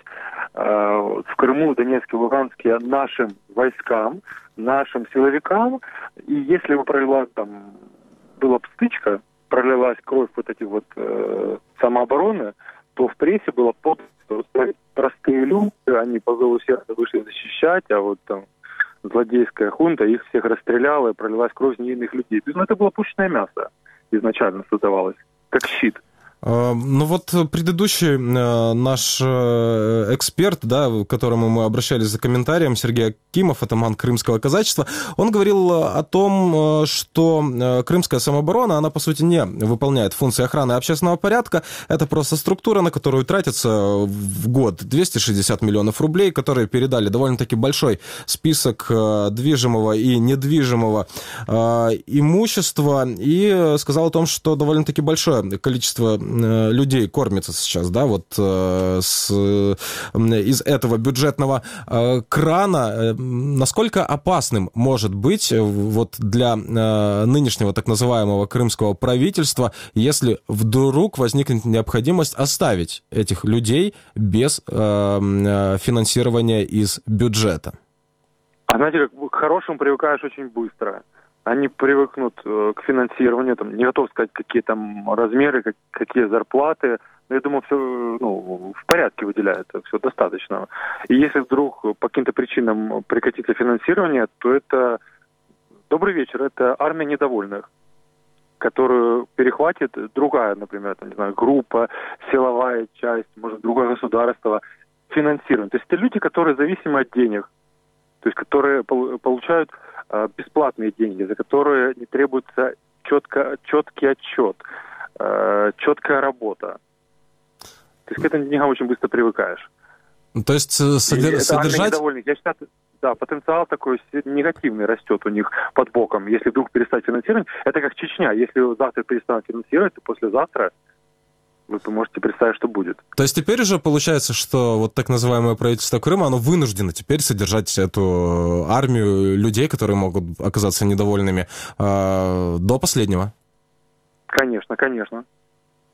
в Крыму, в Донецке, в Луганске нашим войскам, нашим силовикам. И если бы была стычка, пролилась кровь вот эти вот самообороны, то в прессе было что простые люди, они по зову сердца вышли защищать, а вот злодейская хунта их всех расстреляла, и пролилась кровь невинных людей. Это было пушечное мясо изначально создавалось, как щит. Ну вот предыдущий наш эксперт, да, к которому мы обращались за комментарием, Сергей Акимов, атаман крымского казачества, он говорил о том, что крымская самооборона, она, по сути, не выполняет функции охраны общественного порядка. Это просто структура, на которую тратится в год 260 миллионов рублей, которые передали довольно-таки большой список движимого и недвижимого имущества, и сказал о том, что довольно-таки большое количество людей кормится сейчас, да, вот из этого бюджетного крана. Насколько опасным может быть вот для нынешнего так называемого крымского правительства, если вдруг возникнет необходимость оставить этих людей без финансирования из бюджета? А знаете, к хорошему привыкаешь очень быстро. Они привыкнут к финансированию, не готов сказать, какие там размеры, какие зарплаты. Но я думаю, все в порядке выделяется, все достаточно. И если вдруг по каким-то причинам прекратится финансирование, то это добрый вечер, это армия недовольных, которую перехватит другая, например, группа, силовая часть, может, другое государство финансирование. То есть это люди, которые зависимы от денег, то есть которые получают бесплатные деньги, за которые не требуется четкий отчет, четкая работа. То есть к этим деньгам очень быстро привыкаешь. То есть содержать... Я считаю, да, потенциал такой негативный растет у них под боком. Если вдруг перестать финансировать, это как Чечня. Если завтра перестанут финансировать, то послезавтра вы можете представить, что будет. То есть теперь уже получается, что вот так называемое правительство Крыма, оно вынуждено теперь содержать эту армию людей, которые могут оказаться недовольными до последнего? Конечно, конечно.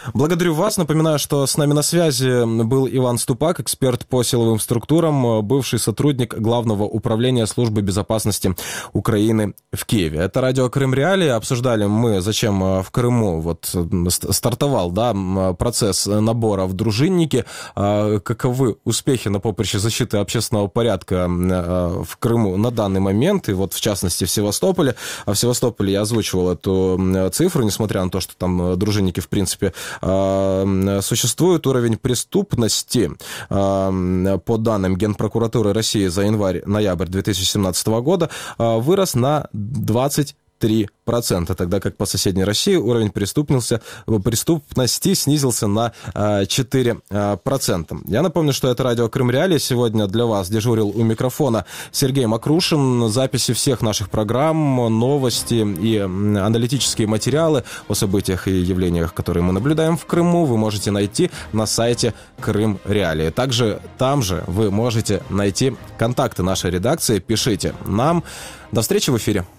Благодарю вас. Напоминаю, что с нами на связи был Иван Ступак, эксперт по силовым структурам, бывший сотрудник Главного управления службы безопасности Украины в Киеве. Это радио Крым Реалии. Обсуждали мы, зачем в Крыму стартовал процесс набора в дружинники, каковы успехи на поприще защиты общественного порядка в Крыму на данный момент, и в частности в Севастополе. А в Севастополе я озвучивал эту цифру, несмотря на то, что там дружинники в принципе существует. Уровень преступности, по данным Генпрокуратуры России за январь-ноябрь 2017 года, вырос на 23%, тогда как по соседней России уровень преступности снизился на 4%. Я напомню, что это радио Крым Реалии. Сегодня для вас дежурил у микрофона Сергей Макрушин. Записи всех наших программ, новости и аналитические материалы о событиях и явлениях, которые мы наблюдаем в Крыму, вы можете найти на сайте Крым Реалии. Также там же вы можете найти контакты нашей редакции. Пишите нам. До встречи в эфире.